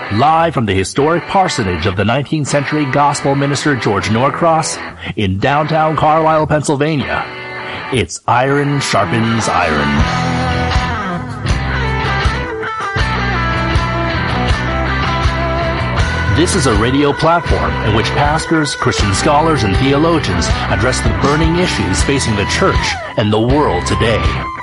Live from the historic parsonage of the 19th century gospel minister George Norcross in downtown Carlisle, Pennsylvania, it's Iron Sharpens Iron. This is a radio platform in which pastors, Christian scholars, and theologians address the burning issues facing the church and the world today.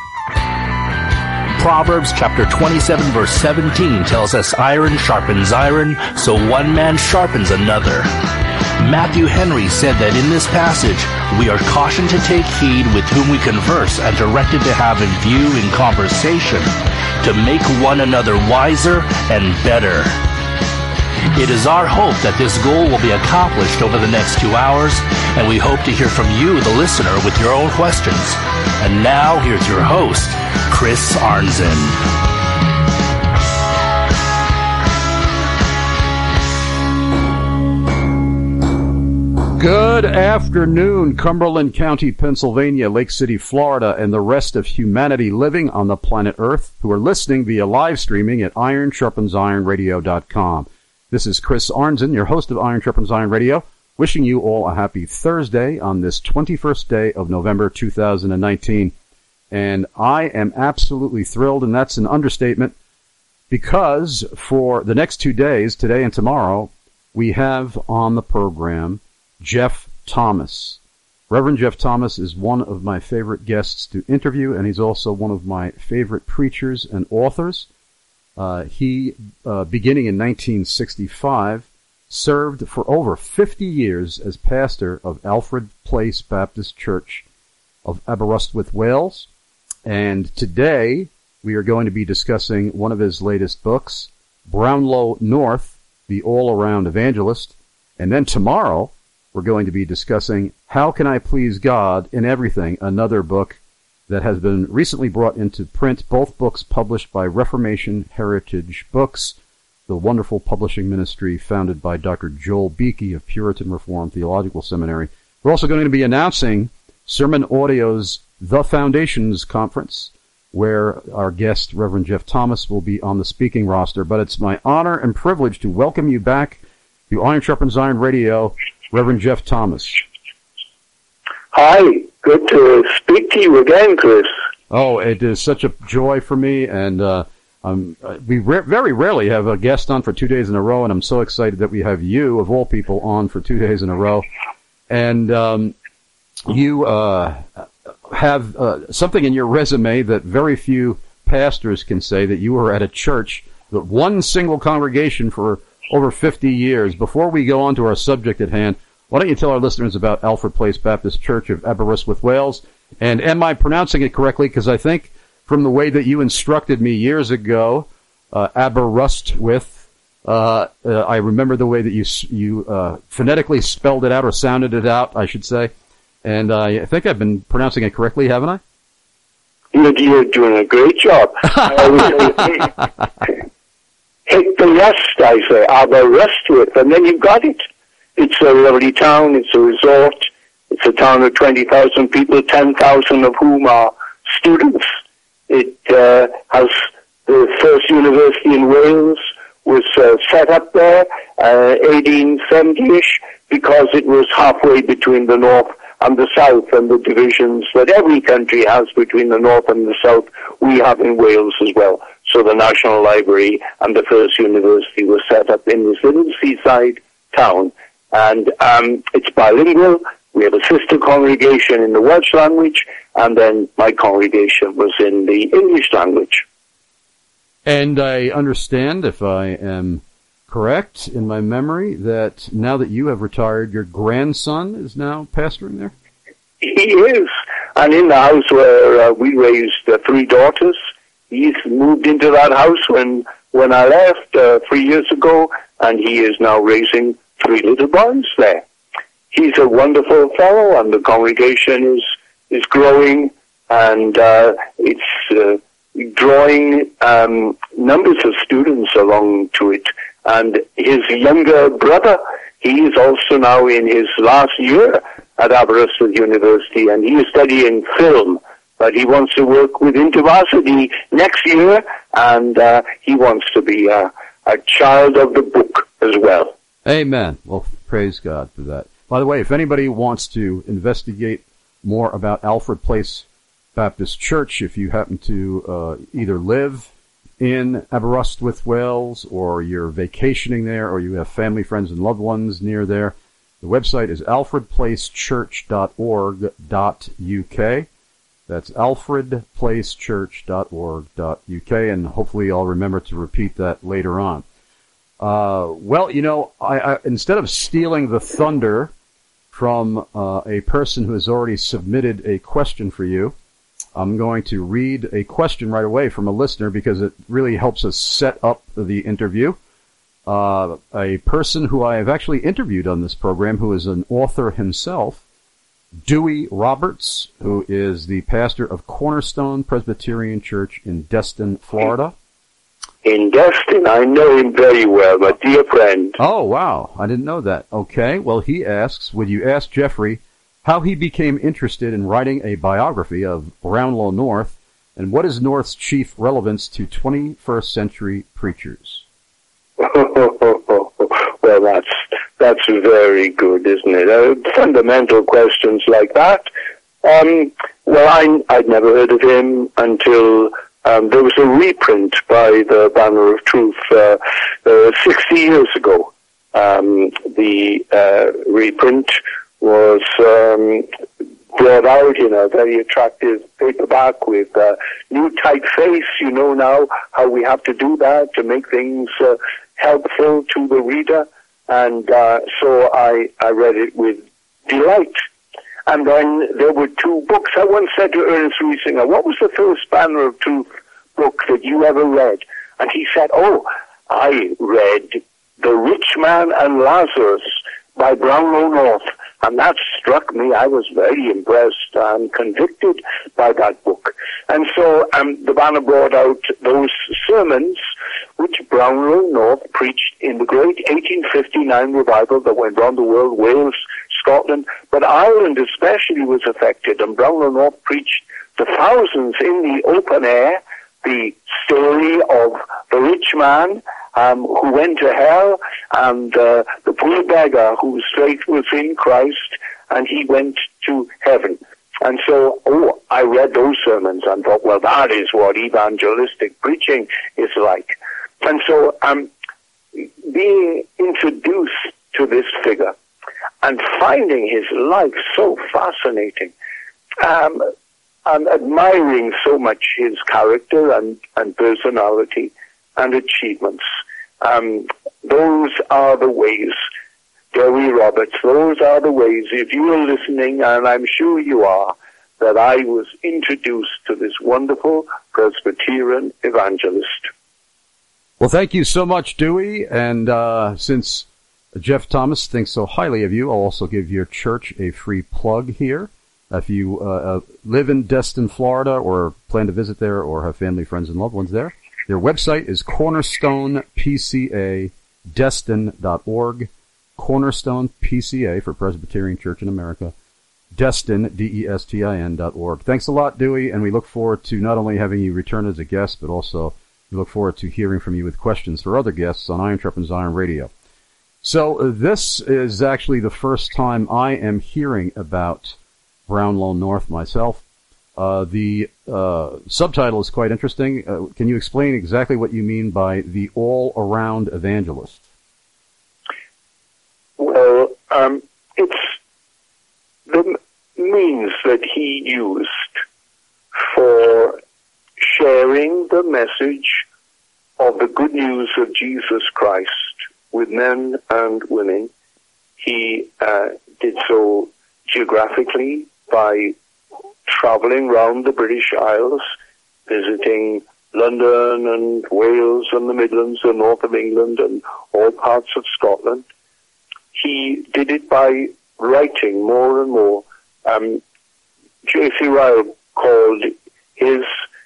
Proverbs chapter 27 verse 17 tells us iron sharpens iron, so one man sharpens another. Matthew Henry said that in this passage, we are cautioned to take heed with whom we converse and directed to have in view in conversation to make one another wiser and better. It is our hope that this goal will be accomplished over the next 2 hours, and we hope to hear from you, the listener, with your own questions. And now, here's your host, Chris Arnzen. Good afternoon, Cumberland County, Pennsylvania, Lake City, Florida, and the rest of humanity living on the planet Earth who are listening via live streaming at ironsharpensironradio.com. This is Chris Arnzen, your host of Iron Sharpens Iron Radio, wishing you all a happy Thursday on this 21st day of November 2019. And I am absolutely thrilled, and that's an understatement, because for the next 2 days, today and tomorrow, we have on the program Jeff Thomas. Reverend Jeff Thomas is one of my favorite guests to interview, and he's also one of my favorite preachers and authors. He, beginning in 1965, served for over 50 years as pastor of Alfred Place Baptist Church of Aberystwyth, Wales. And today, we are going to be discussing one of his latest books, Brownlow North, the All-Around Evangelist. And then tomorrow, we're going to be discussing How Can I Please God in Everything, another book that has been recently brought into print, both books published by Reformation Heritage Books, the wonderful publishing ministry founded by Dr. Joel Beakey of Puritan Reformed Theological Seminary. We're also going to be announcing Sermon Audio's The Foundations Conference, where our guest, Reverend Jeff Thomas, will be on the speaking roster. But it's my honor and privilege to welcome you back to Iron Sharpens Iron Radio, Reverend Jeff Thomas. Hi. Good to speak to you again, Chris. Oh, it is such a joy for me, and we very rarely have a guest on for 2 days in a row, and I'm so excited that we have you, of all people, on for 2 days in a row. And you have something in your resume that very few pastors can say, that you were at a church, that one single congregation for over 50 years. Before we go on to our subject at hand, why don't you tell our listeners about Alfred Place Baptist Church of Aberystwyth, Wales? And am I pronouncing it correctly? Because I think from the way that you instructed me years ago, Aberystwyth, I remember the way that you phonetically spelled it out, or sounded it out, I should say. And I think I've been pronouncing it correctly, haven't I? You're doing a great job. I would say, hit the rest, I say, Aberystwyth, and then you've got it. It's a lovely town, it's a resort, it's a town of 20,000 people, 10,000 of whom are students. It has the first university in Wales, was set up there 1870-ish, because it was halfway between the north and the south, and the divisions that every country has between the north and the south, we have in Wales as well. So the National Library and the first university were set up in this little seaside town. And it's bilingual. We have a sister congregation in the Welsh language, and then my congregation was in the English language. And I understand, if I am correct in my memory, that now that you have retired, your grandson is now pastoring there? He is. And in the house where we raised 3 daughters, he's moved into that house when I left 3 years ago, and he is now raising 3 little boys there. He's a wonderful fellow, and the congregation is growing, and it's drawing numbers of students along to it. And his younger brother, he is also now in his last year at Aberystwyth University, and he is studying film. But he wants to work with InterVarsity next year, and he wants to be a a child of the book as well. Amen. Well, praise God for that. By the way, if anybody wants to investigate more about Alfred Place Baptist Church, if you happen to either live in Aberystwyth, Wales, or you're vacationing there, or you have family, friends, and loved ones near there, the website is alfredplacechurch.org.uk. That's alfredplacechurch.org.uk, and hopefully I'll remember to repeat that later on. Well, you know, I instead of stealing the thunder from a person who has already submitted a question for you, I'm going to read a question right away from a listener because it really helps us set up the interview. A person who I have actually interviewed on this program, who is an author himself, Dewey Roberts, who is the pastor of Cornerstone Presbyterian Church in Destin, Florida. In Destin, I know him very well, my dear friend. Oh, wow. I didn't know that. Okay. Well, he asks, would you ask Jeffrey how he became interested in writing a biography of Brownlow North, and what is North's chief relevance to 21st century preachers? Well, that's very good, isn't it? Fundamental questions like that. Well, I'd never heard of him until there was a reprint by the Banner of Truth 60 years ago. The reprint was brought out in a very attractive paperback with new typeface. You know now how we have to do that to make things helpful to the reader. And so I read it with delight. And then there were two books. I once said to Ernest Riesinger, what was the first Banner of Truth book that you ever read? And he said, I read The Rich Man and Lazarus by Brownlow North. And that struck me. I was very impressed and convicted by that book. And so the Banner brought out those sermons which Brownlow North preached in the great 1859 revival that went round the world, Wales, Scotland, but Ireland especially was affected. And Brownlow North preached to thousands in the open air the story of the rich man who went to hell, and the poor beggar whose faith was in Christ, and he went to heaven. And so, I read those sermons and thought, well, that is what evangelistic preaching is like. And so, being introduced to this figure and finding his life so fascinating, and admiring so much his character and personality and achievements. Those are the ways, Dewey Roberts, those are the ways, if you are listening, and I'm sure you are, that I was introduced to this wonderful Presbyterian evangelist. Well, thank you so much, Dewey. And since Jeff Thomas thinks so highly of you, I'll also give your church a free plug here. If you live in Destin, Florida, or plan to visit there, or have family, friends, and loved ones there, their website is cornerstonepcadestin.org. Cornerstone PCA for Presbyterian Church in America. Destin, DESTIN.org. Thanks a lot, Dewey, and we look forward to not only having you return as a guest, but also we look forward to hearing from you with questions for other guests on Iron Sharpens Iron Radio. So this is actually the first time I am hearing about Brownlow North myself. The subtitle is quite interesting. Can you explain exactly what you mean by the all-around evangelist? Well, it's the means that he used for sharing the message of the good news of Jesus Christ with men and women. He did so geographically by traveling round the British Isles, visiting London and Wales and the Midlands and north of England and all parts of Scotland. He did it by writing more and more. J.C. Ryle called his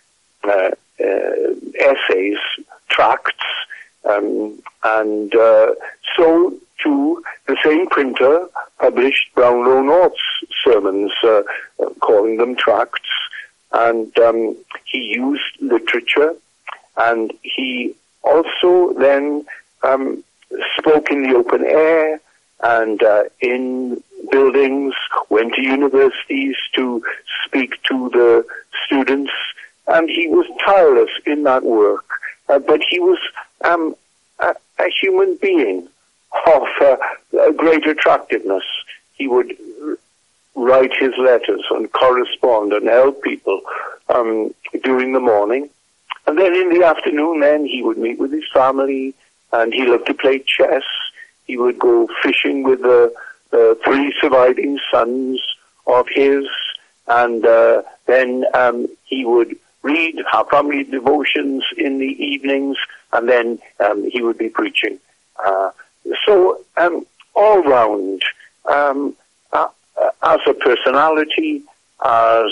essays tracts, and so too the same printer published Brownlow North's sermons, calling them tracts, and he used literature, and he also then spoke in the open air and in buildings, went to universities to speak to the students, and he was tireless in that work. But he was a human being of a great attractiveness. He would write his letters and correspond and help people during the morning. And then in the afternoon, then he would meet with his family, and he loved to play chess. He would go fishing with the three surviving sons of his, and then he would read our family devotions in the evenings, and then he would be preaching. So all round, as a personality, as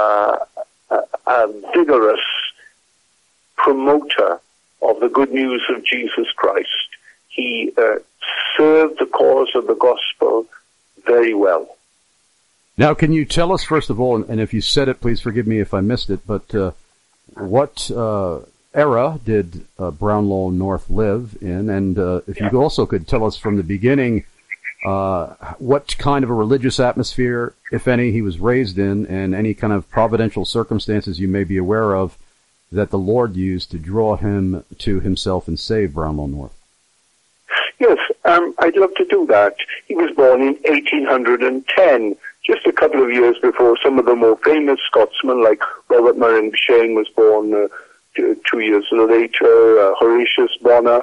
a vigorous promoter of the good news of Jesus Christ, he served the cause of the gospel very well. Now, can you tell us, first of all, and if you said it, please forgive me if I missed it, but what era did Brownlow North live in? And if you also could tell us from the beginning what kind of a religious atmosphere, if any, he was raised in, and any kind of providential circumstances you may be aware of that the Lord used to draw him to himself and save Brownlow North. Yes, I'd love to do that. He was born in 1810, just a couple of years before some of the more famous Scotsmen, like Robert Murray M'Cheyne was born 2 years later, Horatius Bonner,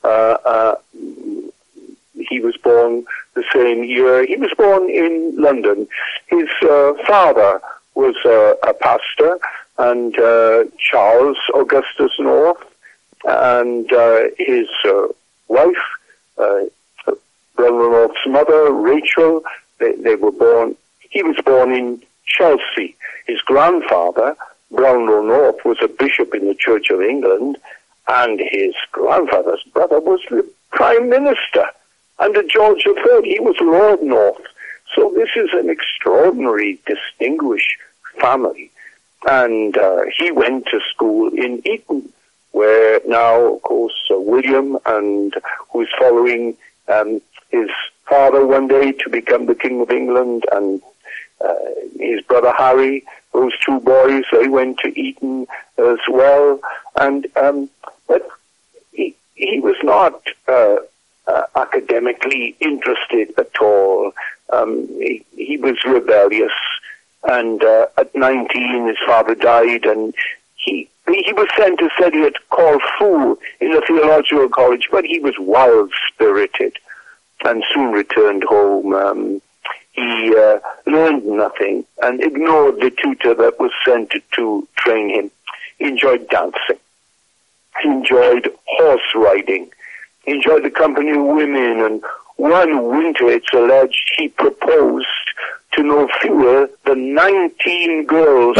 he was born the same year. He was born in London. His father was a pastor, and Charles Augustus North, and his wife, Brownlow North's mother, Rachel, they were born. He was born in Chelsea. His grandfather, Brownlow North, was a bishop in the Church of England, and his grandfather's brother was the Prime Minister under George III. He was Lord North. So this is an extraordinary, distinguished family. And he went to school in Eton, where now, of course, William, and who is following his father one day to become the King of England, and his brother Harry, those two boys, they went to Eton as well. And but he was not academically interested at all. He was rebellious, and at 19 his father died, and he was sent to study at Corfu in a theological college, but he was wild-spirited and soon returned home. He learned nothing and ignored the tutor that was sent to train him. He enjoyed dancing. He enjoyed horse riding. He enjoyed the company of women, and one winter, it's alleged, he proposed to no fewer than 19 girls,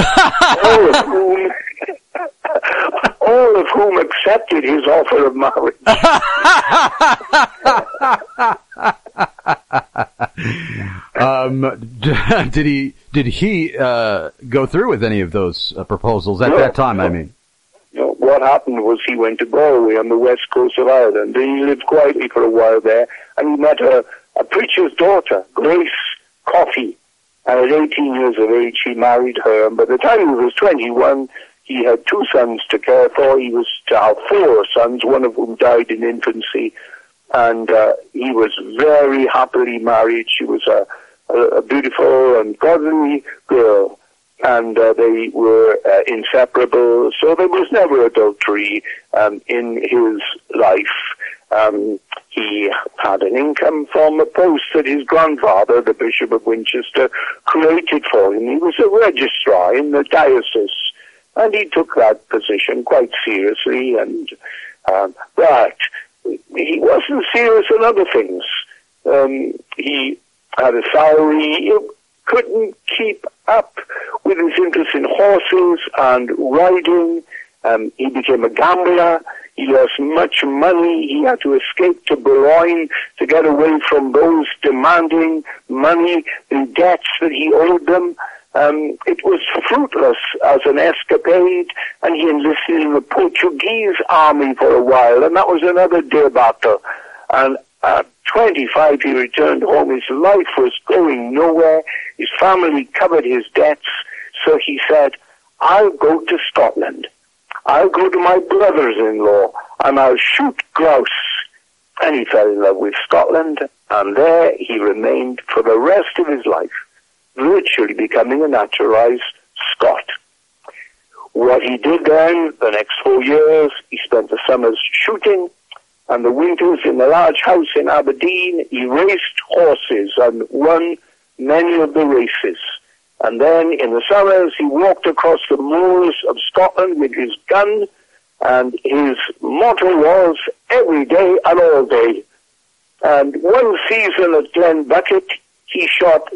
all of whom accepted his offer of marriage. Did he go through with any of those proposals at that time? I mean, no. What happened was he went to Galway on the west coast of Ireland. Then he lived quietly for a while there, and he met a preacher's daughter, Grace Coffey. And at 18 years of age, he married her. And by the time he was 21, he had 2 sons to care for. He was to have 4 sons, one of whom died in infancy. And he was very happily married. She was a beautiful and godly girl. And they were inseparable. So there was never adultery in his life. He had an income from a post that his grandfather, the Bishop of Winchester, created for him. He was a registrar in the diocese, and he took that position quite seriously. And but he wasn't serious in other things. He had a salary. He couldn't keep up with his interest in horses and riding. He became a gambler. He lost much money. He had to escape to Boulogne to get away from those demanding money and debts that he owed them. It was fruitless as an escapade, and he enlisted in the Portuguese army for a while, and that was another debacle. And at 25, he returned home. His life was going nowhere. His family covered his debts, so he said, I'll go to Scotland. I'll go to my brothers-in-law, and I'll shoot grouse. And he fell in love with Scotland, and there he remained for the rest of his life, virtually becoming a naturalized Scot. What he did then, the next 4 years, he spent the summers shooting, and the winters in the large house in Aberdeen. He raced horses and won many of the races. And then in the summers, he walked across the moors of Scotland with his gun, and his motto was, every day and all day. And one season at Glenbucket, he shot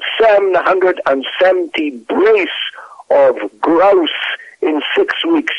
770 brace of grouse in 6 weeks,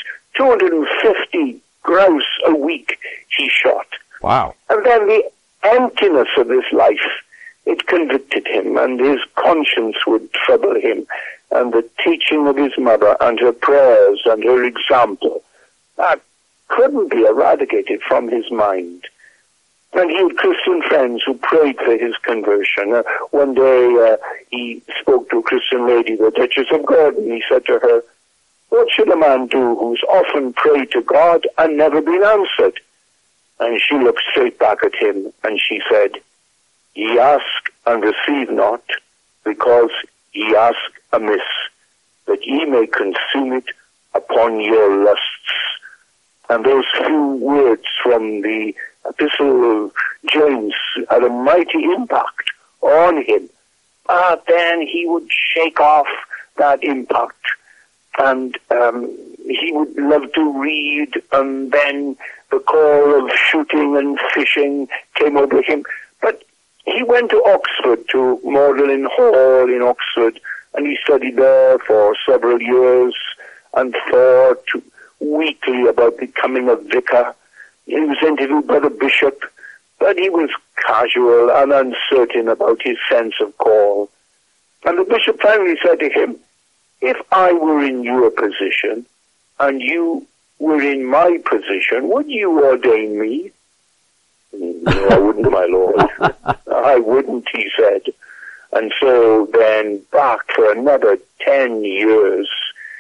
250 grouse a week he shot. Wow. And then the emptiness of this life, it convicted him, and his conscience would trouble him, and the teaching of his mother and her prayers and her example, that couldn't be eradicated from his mind. And he had Christian friends who prayed for his conversion. One day he spoke to a Christian lady, the Duchess of Gordon. He said to her, what should a man do who's often prayed to God and never been answered? And she looked straight back at him, and she said, ye ask and receive not, because ye ask amiss, that ye may consume it upon your lusts. And those few words from the Epistle of James had a mighty impact on him. But then he would shake off that impact, and he would love to read, and then the call of shooting and fishing came over him. But he went to Oxford, to Magdalen Hall in Oxford, and he studied there for several years and thought weekly about becoming a vicar. He was interviewed by the bishop, but he was casual and uncertain about his sense of call. And the bishop finally said to him, if I were in your position and you were in my position, would you ordain me? No, I wouldn't, my lord. I wouldn't, he said. And so then back for another 10 years,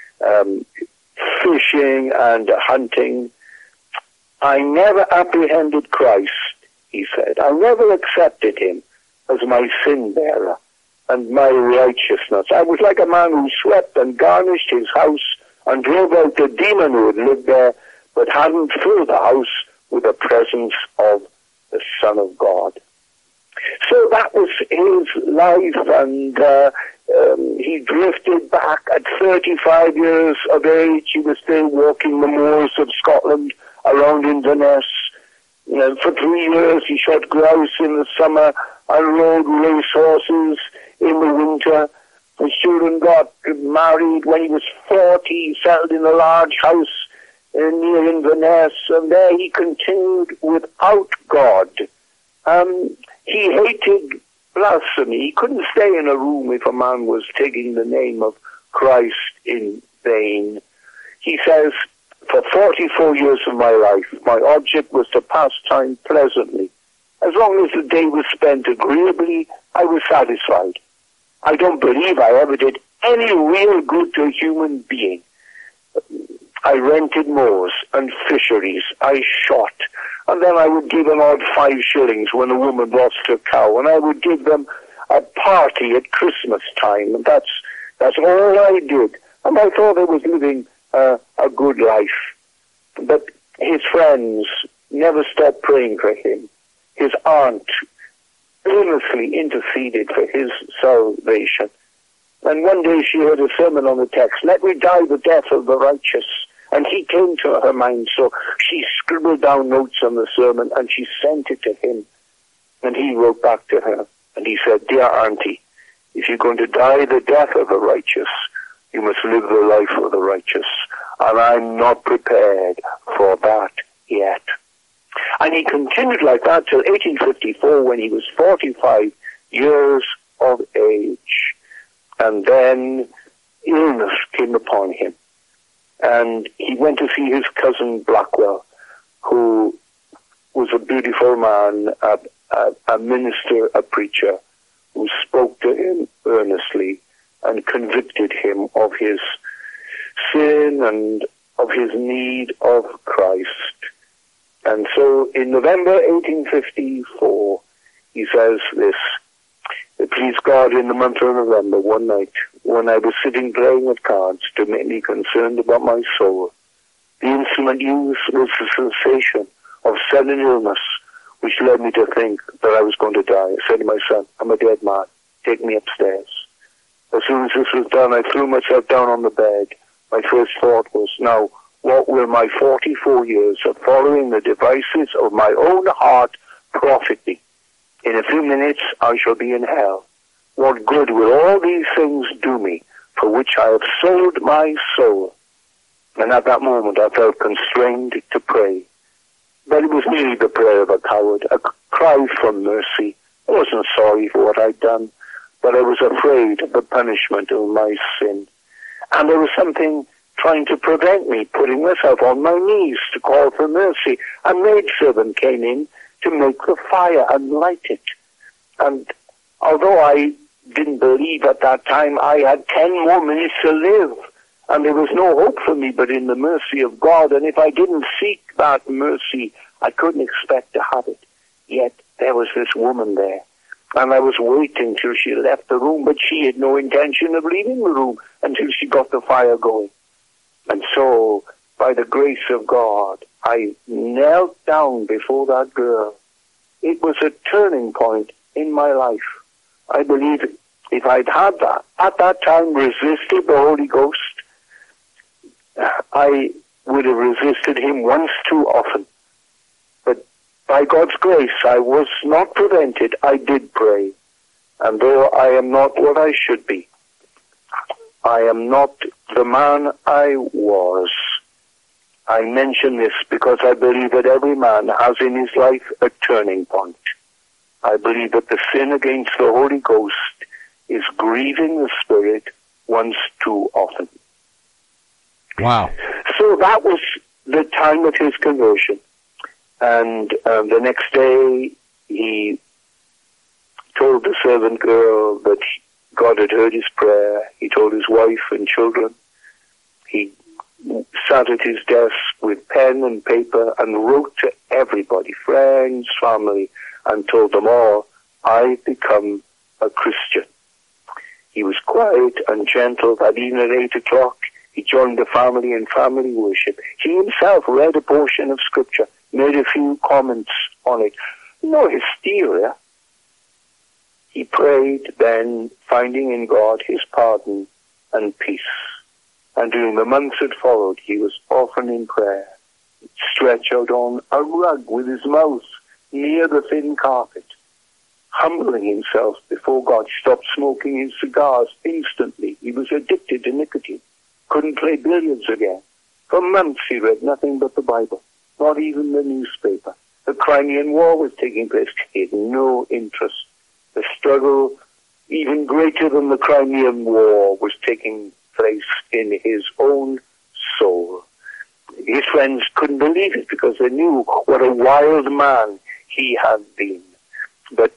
fishing and hunting. I never apprehended Christ, he said. I never accepted him as my sin bearer and my righteousness. I was like a man who swept and garnished his house and drove out the demon who had lived there, but hadn't filled the house with the presence of the Son of God. So that was his life, and he drifted back at 35 years of age. He was still walking the moors of Scotland around Inverness. For 3 years he shot grouse in the summer and rode race horses in the winter. His children got married when he was 40. He settled in a large house near Inverness, and there he continued without God. He hated blasphemy. He couldn't stay in a room if a man was taking the name of Christ in vain. He says, for 44 years of my life, my object was to pass time pleasantly. As long as the day was spent agreeably, I was satisfied. I don't believe I ever did any real good to a human being. I rented moors and fisheries. I shot. And then I would give an odd 5 shillings when a woman lost her cow. And I would give them a party at Christmas time. And that's all I did. And I thought I was living a good life. But his friends never stopped praying for him. His aunt earnestly interceded for his salvation. And one day she heard a sermon on the text, let me die the death of the righteous. And he came to her mind, so she scribbled down notes on the sermon and she sent it to him. And he wrote back to her and he said, dear auntie, if you're going to die the death of the righteous, you must live the life of the righteous. And I'm not prepared for that yet. And he continued like that till 1854 when he was 45 years of age. And then illness came upon him. And he went to see his cousin Blackwell, who was a beautiful man, a minister, a preacher, who spoke to him earnestly and convicted him of his sin and of his need of Christ. And so in November 1854, he says this: "Please God, in the month of November, one night, when I was sitting playing at cards to make me concerned about my soul, the instrument used was the sensation of sudden illness, which led me to think that I was going to die. I said to my son, I'm a dead man. Take me upstairs. As soon as this was done, I threw myself down on the bed. My first thought was, now, what will my 44 years of following the devices of my own heart profit me? In a few minutes, I shall be in hell. What good will all these things do me, for which I have sold my soul?" And at that moment, I felt constrained to pray. But it was merely the prayer of a coward, a cry for mercy. I wasn't sorry for what I'd done, but I was afraid of the punishment of my sin. And there was something trying to prevent me putting myself on my knees to call for mercy. A maidservant came in to make the fire and light it. And although I didn't believe at that time I had 10 more minutes to live, and there was no hope for me but in the mercy of God, and if I didn't seek that mercy, I couldn't expect to have it. Yet there was this woman there, and I was waiting till she left the room, but she had no intention of leaving the room until she got the fire going. And so, by the grace of God, I knelt down before that girl. It was a turning point in my life. I believe if I'd had that, at that time, resisted the Holy Ghost, I would have resisted him once too often. But by God's grace, I was not prevented. I did pray. And though I am not what I should be, I am not the man I was. I mention this because I believe that every man has in his life a turning point. I believe that the sin against the Holy Ghost is grieving the Spirit once too often. Wow. So that was the time of his conversion. And the next day, he told the servant girl that God had heard his prayer. He told his wife and children. He sat at his desk with pen and paper and wrote to everybody, friends, family, and told them all, I've become a Christian. He was quiet and gentle. That evening at 8 o'clock, he joined the family in family worship. He himself read a portion of Scripture, made a few comments on it. No hysteria. He prayed then, finding in God his pardon and peace. And during the months that followed, he was often in prayer, stretched out on a rug with his mouth near the thin carpet, humbling himself before God. He stopped smoking his cigars instantly. He was addicted to nicotine. Couldn't play billiards again. For months he read nothing but the Bible, not even the newspaper. The Crimean War was taking place. He had no interest. The struggle, even greater than the Crimean War, was taking place in his own soul. His friends couldn't believe it because they knew what a wild man he had been. But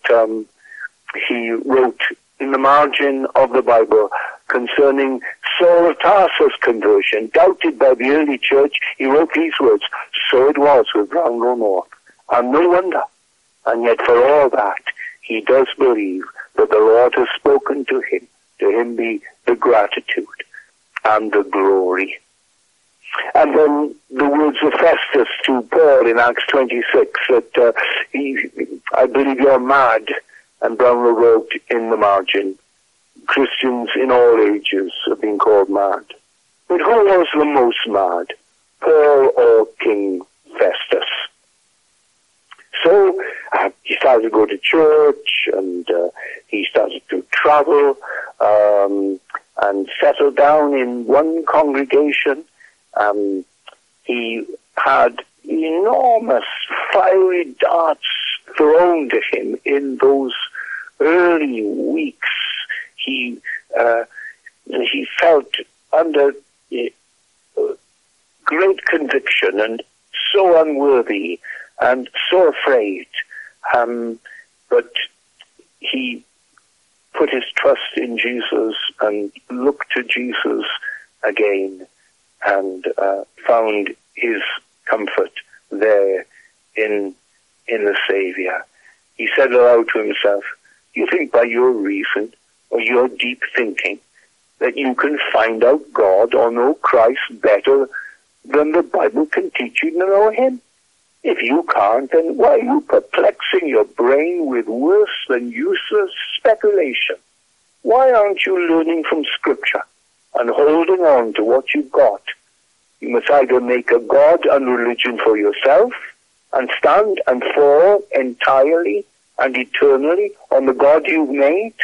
he wrote in the margin of the Bible concerning Saul of Tarsus' conversion, doubted by the early church, he wrote these words, so it was with Brownlow North. And no wonder. And yet for all that, he does believe that the Lord has spoken to him. To him be the gratitude and the glory. And then the words of Festus to Paul in Acts 26, that I believe you're mad, and Brownlow wrote in the margin, Christians in all ages have been called mad. But who was the most mad, Paul or King Festus? So he started to go to church, and he started to travel, and settle down in one congregation. He had enormous fiery darts thrown to him in those early weeks. He he felt under great conviction and so unworthy and so afraid. But he put his trust in Jesus and looked to Jesus again and found his comfort there in the Savior. He said aloud to himself, "You think by your reason or your deep thinking that you can find out God or know Christ better than the Bible can teach you to know him? If you can't, then why are you perplexing your brain with worse than useless speculation? Why aren't you learning from Scripture and holding on to what you've got? You must either make a God and religion for yourself and stand and fall entirely and eternally on the God you've made,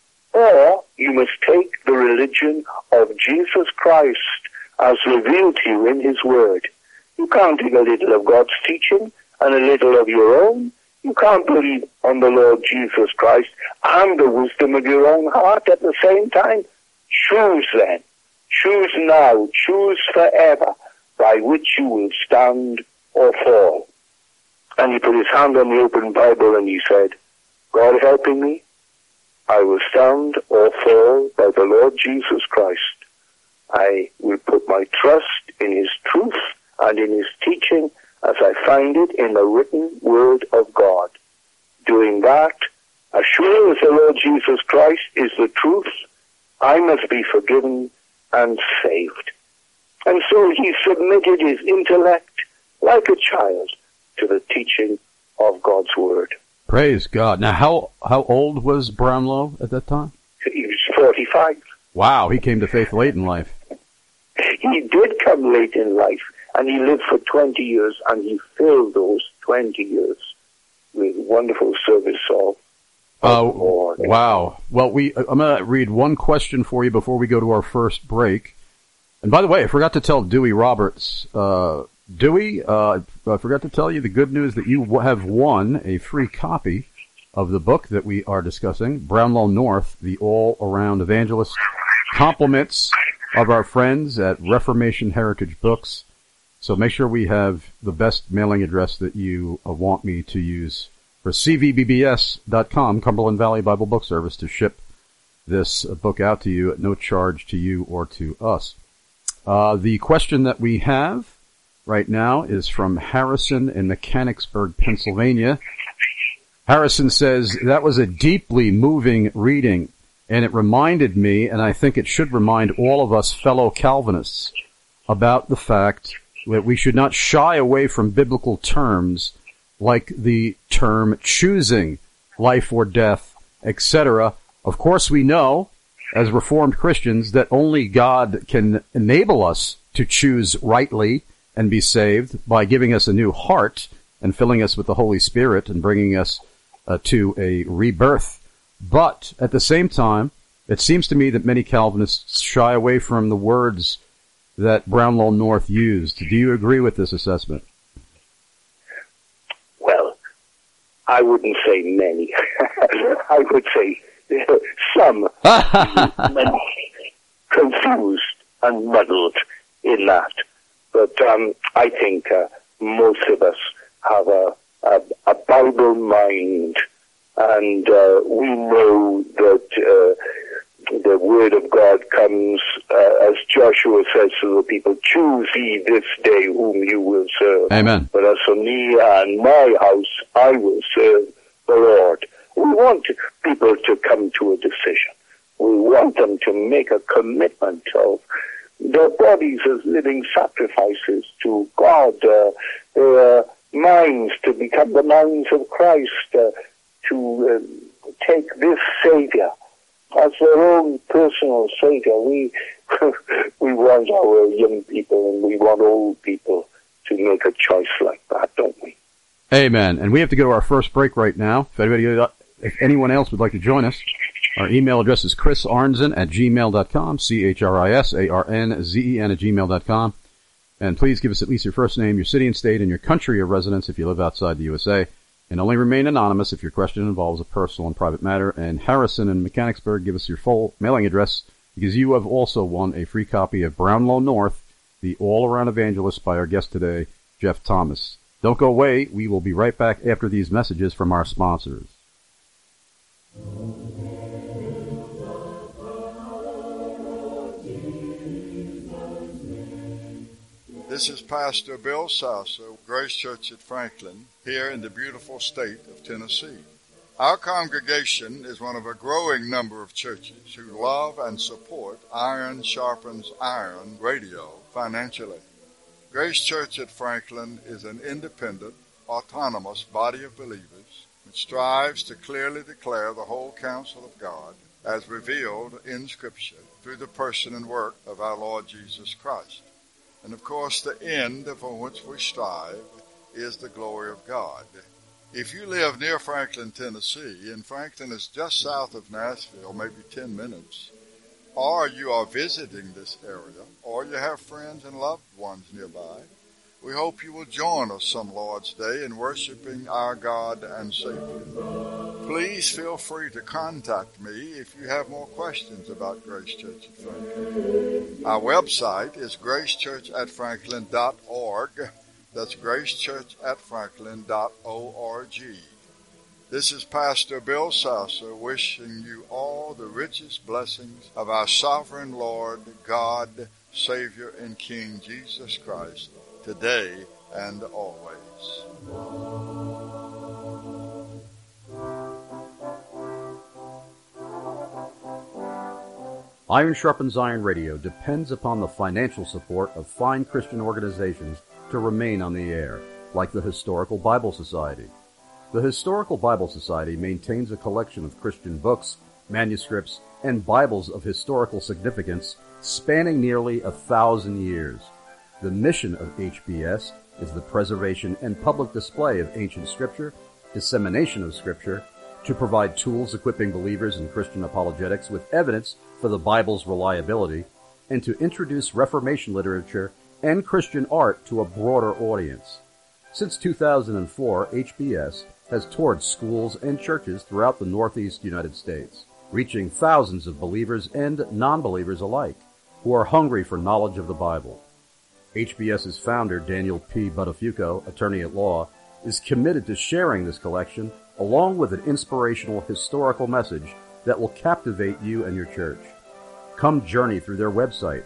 or you must take the religion of Jesus Christ as revealed to you in his word. You can't take a little of God's teaching and a little of your own. You can't believe on the Lord Jesus Christ and the wisdom of your own heart at the same time. Choose then. Choose now. Choose forever by which you will stand or fall." And he put his hand on the open Bible and he said, "God helping me, I will stand or fall by the Lord Jesus Christ. I will put my trust in his truth and in his teaching as I find it in the written word of God. Doing that, as sure as the Lord Jesus Christ is the truth, I must be forgiven and saved." And so he submitted his intellect like a child to the teaching of God's word. Praise God. Now, how old was Brownlow at that time? He was 45. Wow, he came to faith late in life. He did come late in life, and he lived for 20 years, and he filled those 20 years with wonderful service of the Lord. Wow. Well, I'm going to read one question for you before we go to our first break. And by the way, I forgot to tell Dewey Roberts. Dewey, I forgot to tell you the good news that you have won a free copy of the book that we are discussing, Brownlow North, the All-Around Evangelist. Compliments of our friends at Reformation Heritage Books. So make sure we have the best mailing address that you want me to use for cvbbs.com, Cumberland Valley Bible Book Service, to ship this book out to you at no charge to you or to us. The question that we have right now is from Harrison in Mechanicsburg, Pennsylvania. Harrison says, "That was a deeply moving reading, and it reminded me, and I think it should remind all of us fellow Calvinists, about the fact that we should not shy away from biblical terms like the term choosing life or death, etc. Of course, we know, as Reformed Christians, that only God can enable us to choose rightly and be saved by giving us a new heart and filling us with the Holy Spirit and bringing us to a rebirth. But at the same time, it seems to me that many Calvinists shy away from the words that Brownlow North used. Do you agree with this assessment?" Well, I wouldn't say many. I would say some confused and muddled in that. But I think most of us have a Bible mind, and we know that the Word of God comes, as Joshua says to the people, "Choose ye this day whom you will serve." Amen. "But as for me and my house, I will serve the Lord." We want people to come to a decision. We want them to make a commitment of their bodies as living sacrifices to God, their minds to become the minds of Christ, to take this Savior as their own personal Savior. We want our young people and we want old people to make a choice like that, don't we? Amen. And we have to go to our first break right now. If anyone else would like to join us, our email address is chrisarnzen@gmail.com, CHRISARNZEN@gmail.com. And please give us at least your first name, your city and state, and your country of residence if you live outside the USA. And only remain anonymous if your question involves a personal and private matter. And Harrison in Mechanicsburg, give us your full mailing address, because you have also won a free copy of Brownlow North, the All-Around Evangelist by our guest today, Jeff Thomas. Don't go away. We will be right back after these messages from our sponsors. This is Pastor Bill Sasso, Grace Church at Franklin, here in the beautiful state of Tennessee. Our congregation is one of a growing number of churches who love and support Iron Sharpens Iron radio financially. Grace Church at Franklin is an independent, autonomous body of believers which strives to clearly declare the whole counsel of God as revealed in Scripture through the person and work of our Lord Jesus Christ. And of course, the end for which we strive is the glory of God. If you live near Franklin, Tennessee, and Franklin is just south of Nashville, maybe 10 minutes, or you are visiting this area, or you have friends and loved ones nearby, we hope you will join us some Lord's Day in worshiping our God and Savior. Please feel free to contact me if you have more questions about Grace Church at Franklin. Our website is gracechurchatfranklin.org. That's gracechurchatfranklin.org. This is Pastor Bill Sasso wishing you all the richest blessings of our sovereign Lord, God, Savior, and King Jesus Christ, today and always. Iron Sharpens Iron Radio depends upon the financial support of fine Christian organizations to remain on the air, like the Historical Bible Society. The Historical Bible Society maintains a collection of Christian books, manuscripts, and Bibles of historical significance spanning nearly 1,000 years. The mission of HBS is the preservation and public display of ancient Scripture, dissemination of Scripture, to provide tools equipping believers in Christian apologetics with evidence for the Bible's reliability, and to introduce Reformation literature and Christian art to a broader audience. Since 2004, HBS has toured schools and churches throughout the Northeast United States, reaching thousands of believers and non-believers alike who are hungry for knowledge of the Bible. HBS's founder, Daniel P. Buttafuoco, attorney at law, is committed to sharing this collection along with an inspirational historical message that will captivate you and your church. Come journey through their website,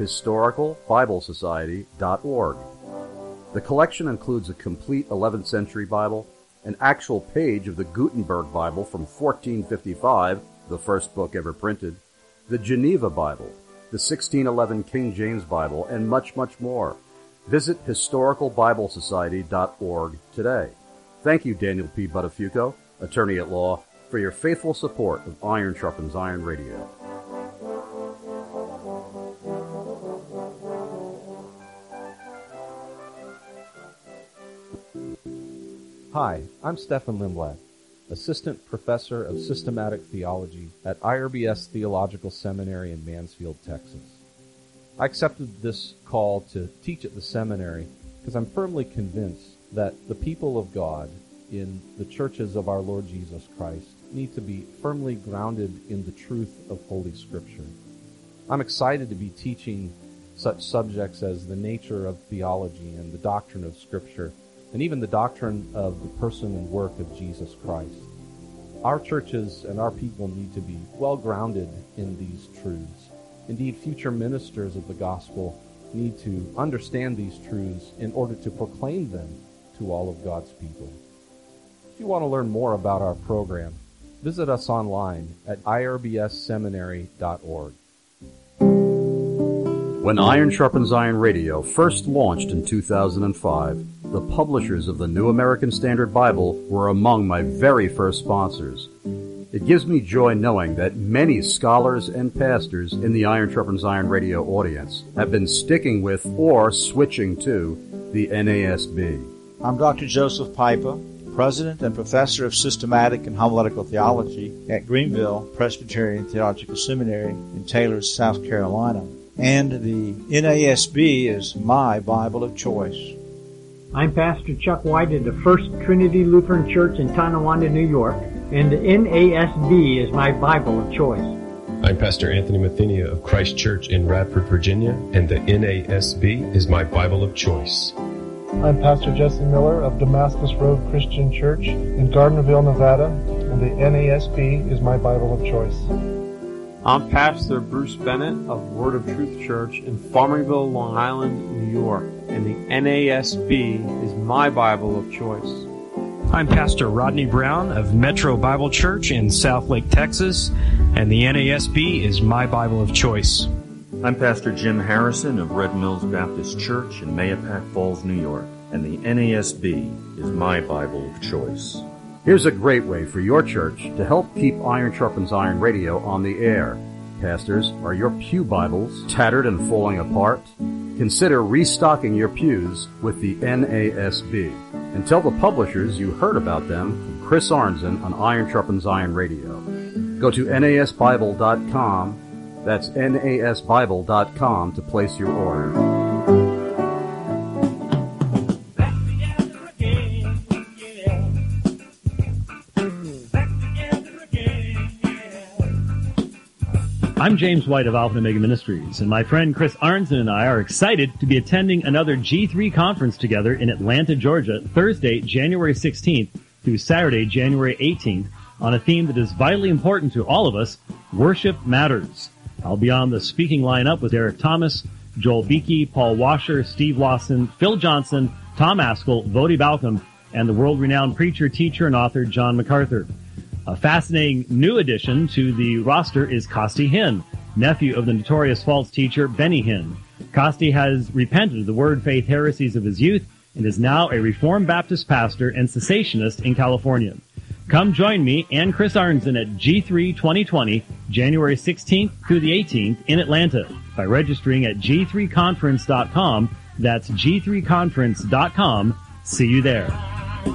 historicalbiblesociety.org. The collection includes a complete 11th century Bible, an actual page of the Gutenberg Bible from 1455, the first book ever printed, the Geneva Bible, the 1611 King James Bible, and much, much more. Visit historicalbiblesociety.org today. Thank you, Daniel P. Buttafuoco, attorney at law, for your faithful support of Iron Sharpens Iron Radio. Hi, I'm Stefan Lindblad, Assistant Professor of Systematic Theology at IRBS Theological Seminary in Mansfield, Texas. I accepted this call to teach at the seminary because I'm firmly convinced that the people of God in the churches of our Lord Jesus Christ need to be firmly grounded in the truth of Holy Scripture. I'm excited to be teaching such subjects as the nature of theology and the doctrine of Scripture, and even the doctrine of the person and work of Jesus Christ. Our churches and our people need to be well grounded in these truths. Indeed, future ministers of the gospel need to understand these truths in order to proclaim them to all of God's people. If you want to learn more about our program, visit us online at irbsseminary.org. When Iron Sharpens Iron Radio first launched in 2005, the publishers of the New American Standard Bible were among my very first sponsors. It gives me joy knowing that many scholars and pastors in the Iron Sharpens Iron Radio audience have been sticking with or switching to the NASB. I'm Dr. Joseph Pipa, President and Professor of Systematic and Homiletical Theology at Greenville Presbyterian Theological Seminary in Taylor, South Carolina. And the NASB is my Bible of choice. I'm Pastor Chuck White at the First Trinity Lutheran Church in Tonawanda, New York, and the NASB is my Bible of choice. I'm Pastor Anthony Mathenia of Christ Church in Radford, Virginia, and the NASB is my Bible of choice. I'm Pastor Jesse Miller of Damascus Road Christian Church in Gardnerville, Nevada, and the NASB is my Bible of choice. I'm Pastor Bruce Bennett of Word of Truth Church in Farmingville, Long Island, New York, and the NASB is my Bible of choice. I'm Pastor Rodney Brown of Metro Bible Church in Southlake, Texas, and the NASB is my Bible of choice. I'm Pastor Jim Harrison of Red Mills Baptist Church in Mahopac Falls, New York, and the NASB is my Bible of choice. Here's a great way for your church to help keep Iron Sharpens Iron Radio on the air. Pastors, are your pew Bibles tattered and falling apart? Consider restocking your pews with the NASB. And tell the publishers you heard about them from Chris Arnzen on Iron Sharpens Iron Radio. Go to nasbible.com, that's nasbible.com, to place your order. I'm James White of Alpha and Omega Ministries, and my friend Chris Arnzen and I are excited to be attending another G3 conference together in Atlanta, Georgia, Thursday, January 16th through Saturday, January 18th, on a theme that is vitally important to all of us, Worship Matters. I'll be on the speaking lineup with Derek Thomas, Joel Beakey, Paul Washer, Steve Lawson, Phil Johnson, Tom Askell, Vodi Balcom, and the world-renowned preacher, teacher, and author John MacArthur. A fascinating new addition to the roster is Costi Hinn, nephew of the notorious false teacher Benny Hinn. Costi has repented of the word faith heresies of his youth and is now a Reformed Baptist pastor and cessationist in California. Come join me and Chris Arnzen at G3 2020, January 16th through the 18th in Atlanta by registering at g3conference.com. That's g3conference.com. See you there.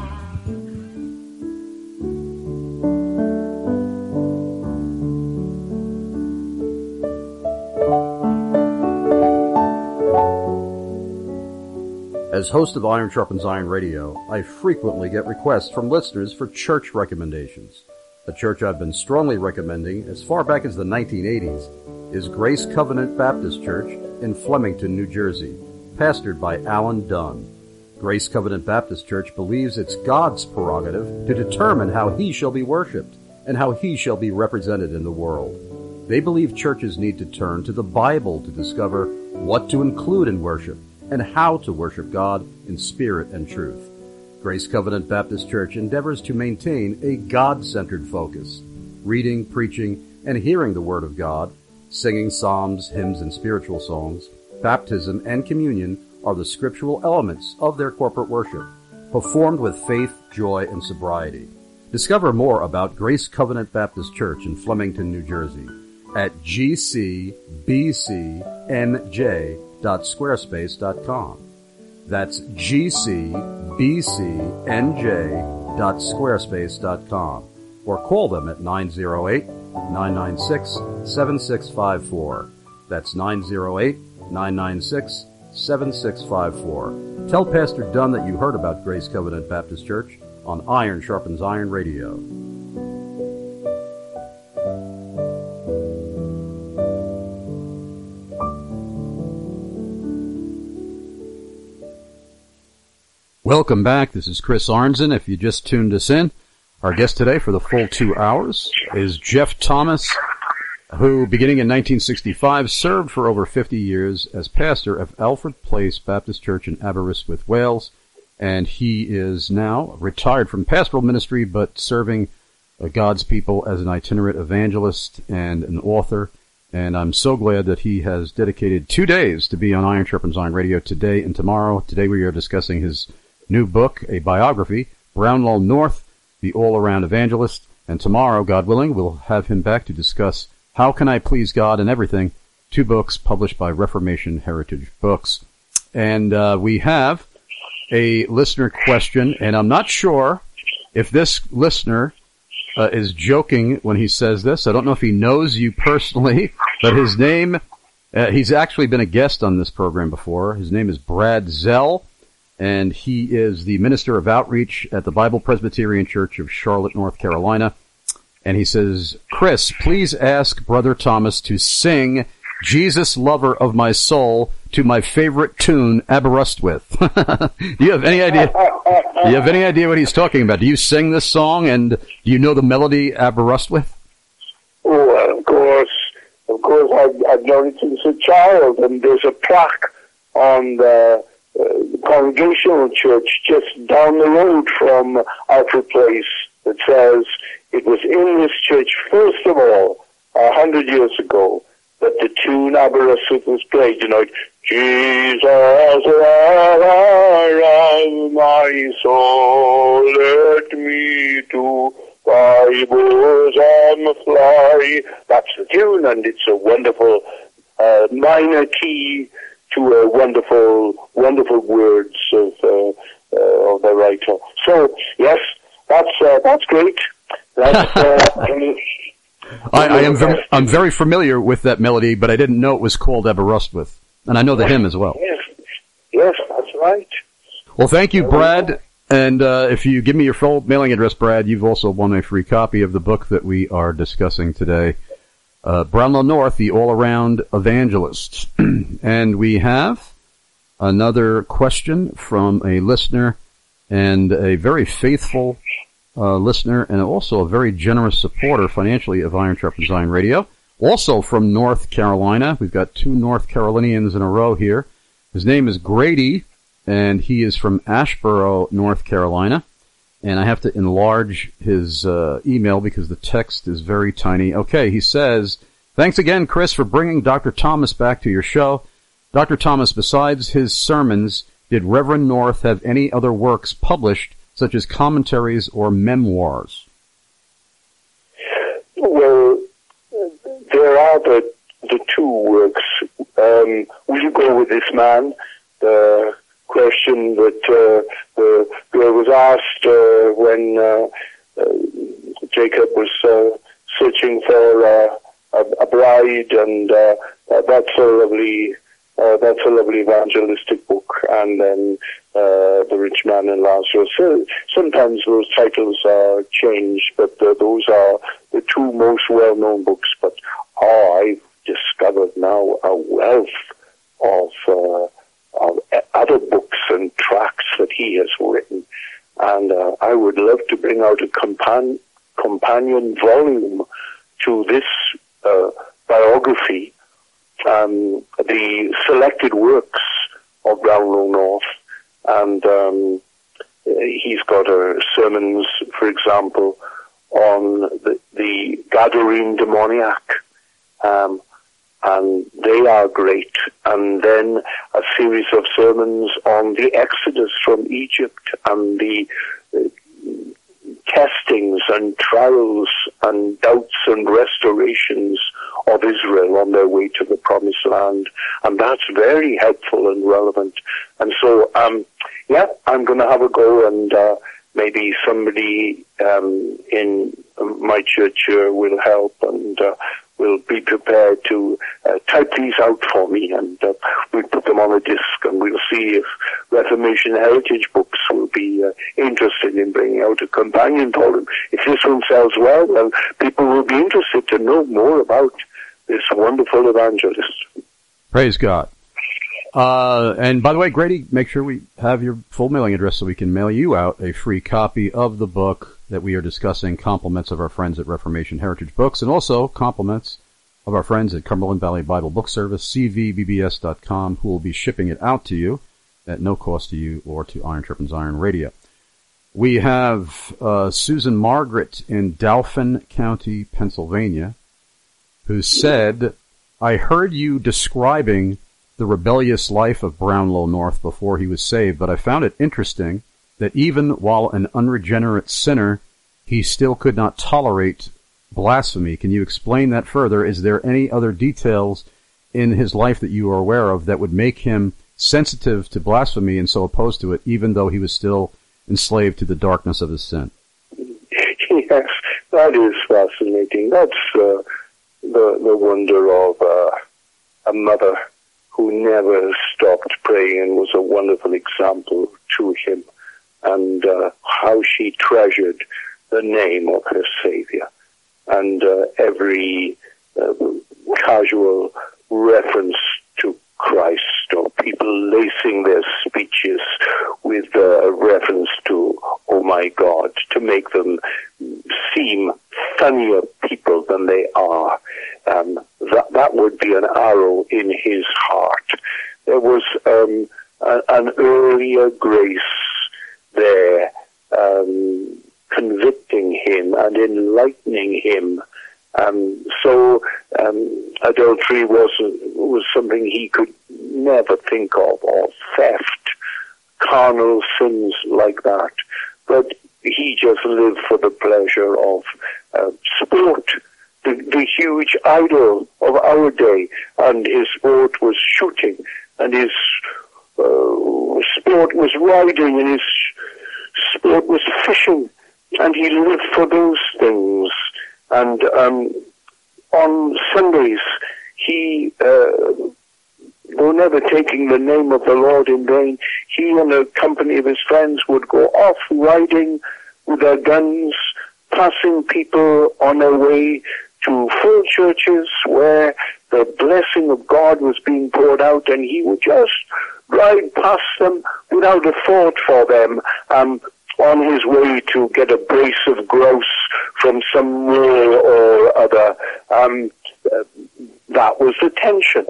As host of Iron Sharpens Iron Radio, I frequently get requests from listeners for church recommendations. A church I've been strongly recommending as far back as the 1980s is Grace Covenant Baptist Church in Flemington, New Jersey, pastored by Alan Dunn. Grace Covenant Baptist Church believes it's God's prerogative to determine how He shall be worshipped and how He shall be represented in the world. They believe churches need to turn to the Bible to discover what to include in worship and how to worship God in spirit and truth. Grace Covenant Baptist Church endeavors to maintain a God-centered focus, reading, preaching, and hearing the Word of God, singing psalms, hymns, and spiritual songs. Baptism and communion are the scriptural elements of their corporate worship, performed with faith, joy, and sobriety. Discover more about Grace Covenant Baptist Church in Flemington, New Jersey at gcbcnj.squarespace.com. That's gcbcnj.squarespace.com. Or call them at 908-996-7654. That's 908-996-7654. Tell Pastor Dunn that you heard about Grace Covenant Baptist Church on Iron Sharpens Iron Radio. Welcome back. This is Chris Arnzen. If you just tuned us in, our guest today for the full 2 hours is Jeff Thomas, who, beginning in 1965, served for over 50 years as pastor of Alfred Place Baptist Church in Aberystwyth, Wales, and he is now retired from pastoral ministry, but serving God's people as an itinerant evangelist and an author. And I'm so glad that he has dedicated 2 days to be on Iron Sharpens Iron Radio today and tomorrow. Today we are discussing his new book, a biography, Brownlow North, the All-Around Evangelist. And tomorrow, God willing, we'll have him back to discuss How Can I Please God and Everything, 2 books published by Reformation Heritage Books. And we have a listener question, and I'm not sure if this listener is joking when he says this. I don't know if he knows you personally, but his name, he's actually been a guest on this program before. His name is Brad Zell, and he is the Minister of Outreach at the Bible Presbyterian Church of Charlotte, North Carolina. And he says, Chris, please ask Brother Thomas to sing Jesus, Lover of My Soul to my favorite tune, Aberystwyth. Do you have any idea? Do you have any idea what he's talking about? Do you sing this song, and do you know the melody Aberystwyth? Oh, of course. I've known it since a child, and there's a plaque on the Congregational Church just down the road from Alfred Place that says it was in this church, first of all, 100 years ago, that the tune Aberystwyth was played. You know, Jesus, lover of my soul, let me to thy bosom fly. That's the tune, and it's a wonderful minor key to a wonderful words of the writer. So yes, that's great. I'm very familiar with that melody, but I didn't know it was called Aberystwyth, and I know the hymn as well. Yes, that's right. Well, thank you, Brad. And if you give me your full mailing address, Brad, you've also won a free copy of the book that we are discussing today, Brownlow North, the All-Around Evangelist. And we have another question from a listener, and a very faithful listener, and also a very generous supporter financially of Iron Sharpens Iron Radio. Also from North Carolina. We've got 2 North Carolinians in a row here. His name is Grady, and he is from Asheboro, North Carolina. And I have to enlarge his email because the text is very tiny. Okay, he says, thanks again, Chris, for bringing Dr. Thomas back to your show. Dr. Thomas, besides his sermons, did Reverend North have any other works published, such as commentaries or memoirs? Well, there are the 2 works. Will you go with this man? The question that the girl was asked when Jacob was searching for a bride, and that's a lovely evangelistic book. And then The Rich Man and Lazarus. Sometimes those titles are changed, but those are the 2 most well-known books. But I've discovered now a wealth of other books and tracts that he has written, and I would love to bring out a companion volume to this biography, the selected works of Brownlow North, and he's got sermons, for example, on the Gadarene demoniac, and they are great. And then a series of sermons on the Exodus from Egypt and the testings and trials and doubts and restorations of Israel on their way to the Promised Land. And that's very helpful and relevant. And so, I'm going to have a go, and maybe somebody in my church will help, and will be prepared to type these out for me, and we'll put them on a disc, and we'll see if Reformation Heritage Books will be interested in bringing out a companion volume. If this one sells well, then people will be interested to know more about this wonderful evangelist. Praise God. And by the way, Grady, make sure we have your full mailing address so we can mail you out a free copy of the book that we are discussing, compliments of our friends at Reformation Heritage Books, and also compliments of our friends at Cumberland Valley Bible Book Service, cvbbs.com, who will be shipping it out to you at no cost to you or to Iron Sharpens Iron Radio. We have Susan Margaret in Dauphin County, Pennsylvania, who said, I heard you describing the rebellious life of Brownlow North before he was saved, but I found it interesting that even while an unregenerate sinner, he still could not tolerate blasphemy. Can you explain that further? Is there any other details in his life that you are aware of that would make him sensitive to blasphemy and so opposed to it, even though he was still enslaved to the darkness of his sin? Yes, that is fascinating. That's the wonder of a mother who never stopped praying, was a wonderful example to him, and how she treasured the name of her Savior. and every casual reference to Christ, or people lacing their speeches with reference to, oh my God, to make them seem funnier people than they are. That would be an arrow in his heart. There was an earlier grace there, convicting him and enlightening him. So adultery was something he could never think of, or theft, carnal sins like that. But he just lived for the pleasure of sport, the huge idol of our day, and his sport was shooting, and his sport was riding, and his sport was fishing, and he lived for those things. And on Sundays, he, though never taking the name of the Lord in vain, he and a company of his friends would go off riding with their guns, passing people on their way to full churches where the blessing of God was being poured out, and he would just ride past them without a thought for them, on his way to get a brace of grouse from some moor or other. That was the tension.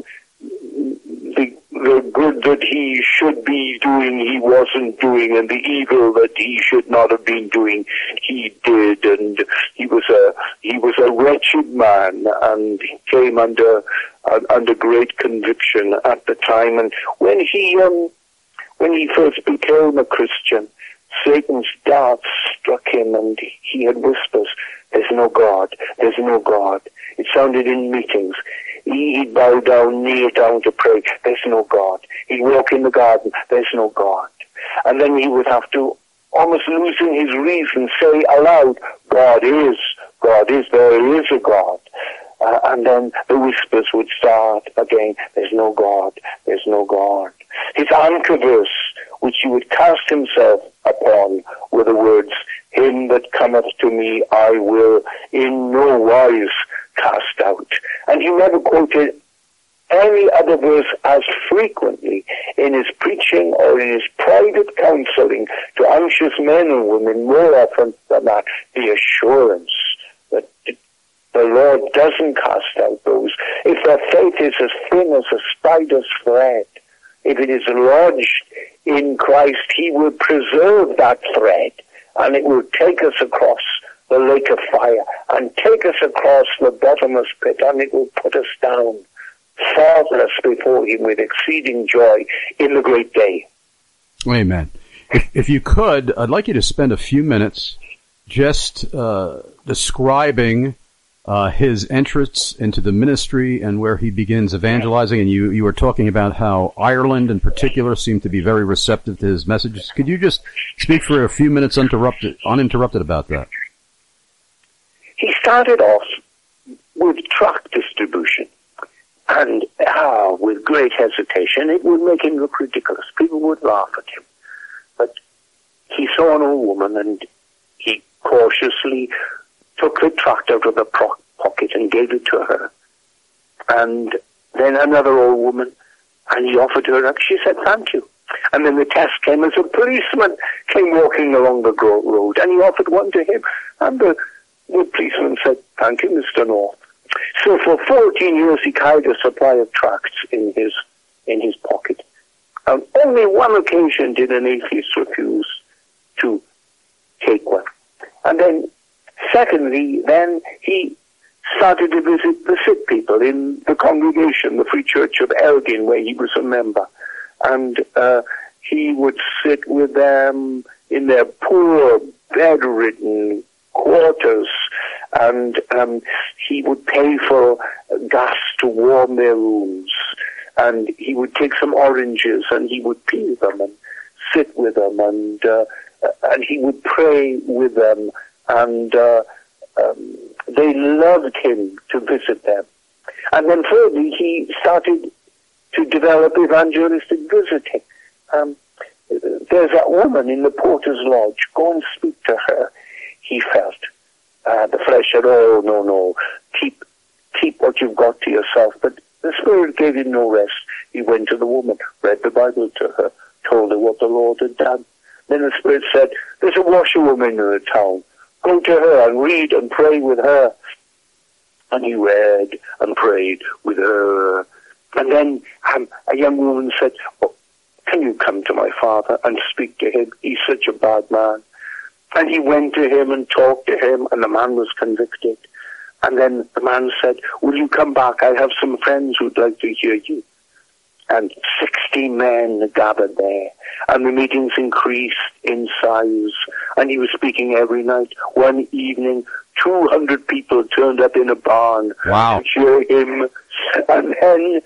The good that he should be doing, he wasn't doing, and the evil that he should not have been doing, he did. And he was a wretched man, and he came under great conviction at the time. And when he first became a Christian, Satan's darts struck him, and he had whispers, "There's no God, there's no God." It sounded in meetings. He'd bow down, kneel down to pray, "There's no God." He'd walk in the garden, "There's no God." And then he would have to, almost losing his reason, say aloud, "God is, there is a God." And then the whispers would start again, "There's no God, there's no God." His anchor verse, which he would cast himself upon, were the words, "Him that cometh to me I will in no wise cast out." And he never quoted any other verse as frequently in his preaching or in his private counseling to anxious men and women, more often than that, the assurance that the Lord doesn't cast out those. If their faith is as thin as a spider's thread, if it is lodged in Christ, he will preserve that thread, and it will take us across the lake of fire and take us across the bottomless pit, and it will put us down faultless before him with exceeding joy in the great day. Amen. If you could, I'd like you to spend a few minutes just describing his entrance into the ministry and where he begins evangelizing. And you were talking about how Ireland in particular seemed to be very receptive to his messages. Could you just speak for a few minutes uninterrupted about that? He started off with tract distribution, and with great hesitation. It would make him look ridiculous. People would laugh at him. But he saw an old woman, and he cautiously took the tract out of the pocket and gave it to her. And then another old woman, and he offered her, she said, "Thank you." And then the test came as a policeman came walking along the road, and he offered one to him. And the policeman said, "Thank you, Mr. North." So for 14 years he carried a supply of tracts in his pocket. On only one occasion did an atheist refuse to take one. And then, secondly, then he started to visit the sick people in the congregation, the Free Church of Elgin, where he was a member. And he would sit with them in their poor, bedridden quarters, and he would pay for gas to warm their rooms. And he would take some oranges, and he would peel them and sit with them, and he would pray with them, and they loved him to visit them. And then thirdly, he started to develop evangelistic visiting. There's that woman in the Porter's Lodge. Go and speak to her, he felt. The flesh said, oh, no, keep what you've got to yourself. But the Spirit gave him no rest. He went to the woman, read the Bible to her, told her what the Lord had done. Then the Spirit said, there's a washerwoman in the town. Go to her and read and pray with her. And he read and prayed with her. And then a young woman said, oh, can you come to my father and speak to him? He's such a bad man. And he went to him and talked to him, and the man was convicted. And then the man said, will you come back? I have some friends who'd like to hear you. And 60 men gathered there, and the meetings increased in size, and he was speaking every night. One evening, 200 people turned up in a barn to hear him. And then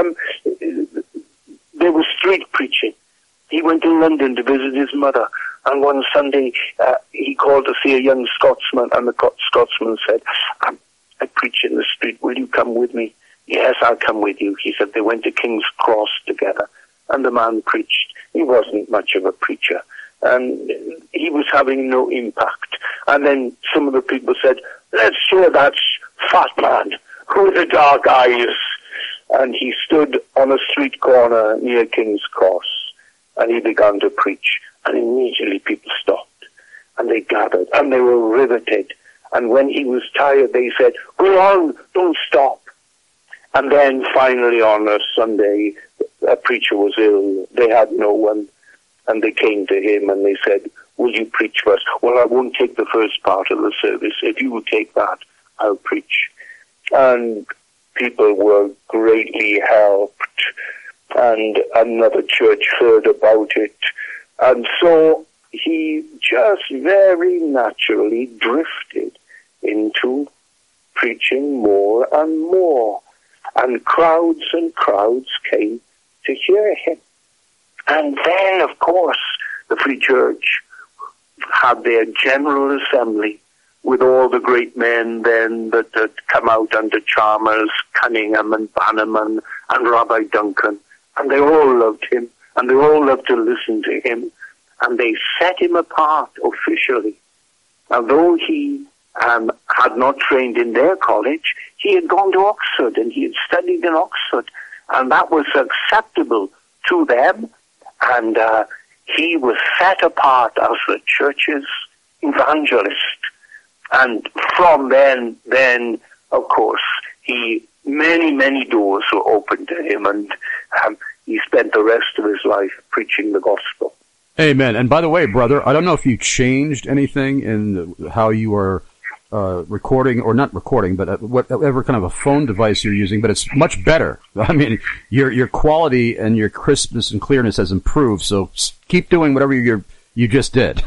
there was street preaching. He went to London to visit his mother, and one Sunday he called to see a young Scotsman, and the Scotsman said, I preach in the street, will you come with me? Yes, I'll come with you. He said they went to King's Cross together, and the man preached. He wasn't much of a preacher, and he was having no impact. And then some of the people said, let's show that fat man with the dark eyes. And he stood on a street corner near King's Cross, and he began to preach. And immediately people stopped, and they gathered, and they were riveted. And when he was tired, they said, go on, don't stop. And then finally on a Sunday, a preacher was ill. They had no one. And they came to him and they said, will you preach for us? Well, I won't take the first part of the service. If you will take that, I'll preach. And people were greatly helped. And another church heard about it. And so he just very naturally drifted into preaching more and more. And crowds came to hear him. And then, of course, the Free Church had their General Assembly with all the great men then that had come out under Chalmers, Cunningham and Bannerman and Rabbi Duncan. And they all loved him, and they all loved to listen to him. And they set him apart officially. Although he had not trained in their college, he had gone to Oxford and he had studied in Oxford, and that was acceptable to them, and he was set apart as the church's evangelist. And from then, of course, many doors were opened to him, and he spent the rest of his life preaching the gospel. Amen. And by the way, brother, I don't know if you changed anything in how you are recording, or not recording, but whatever kind of a phone device you're using, but it's much better. I mean, your quality and your crispness and clearness has improved, so keep doing whatever you just did.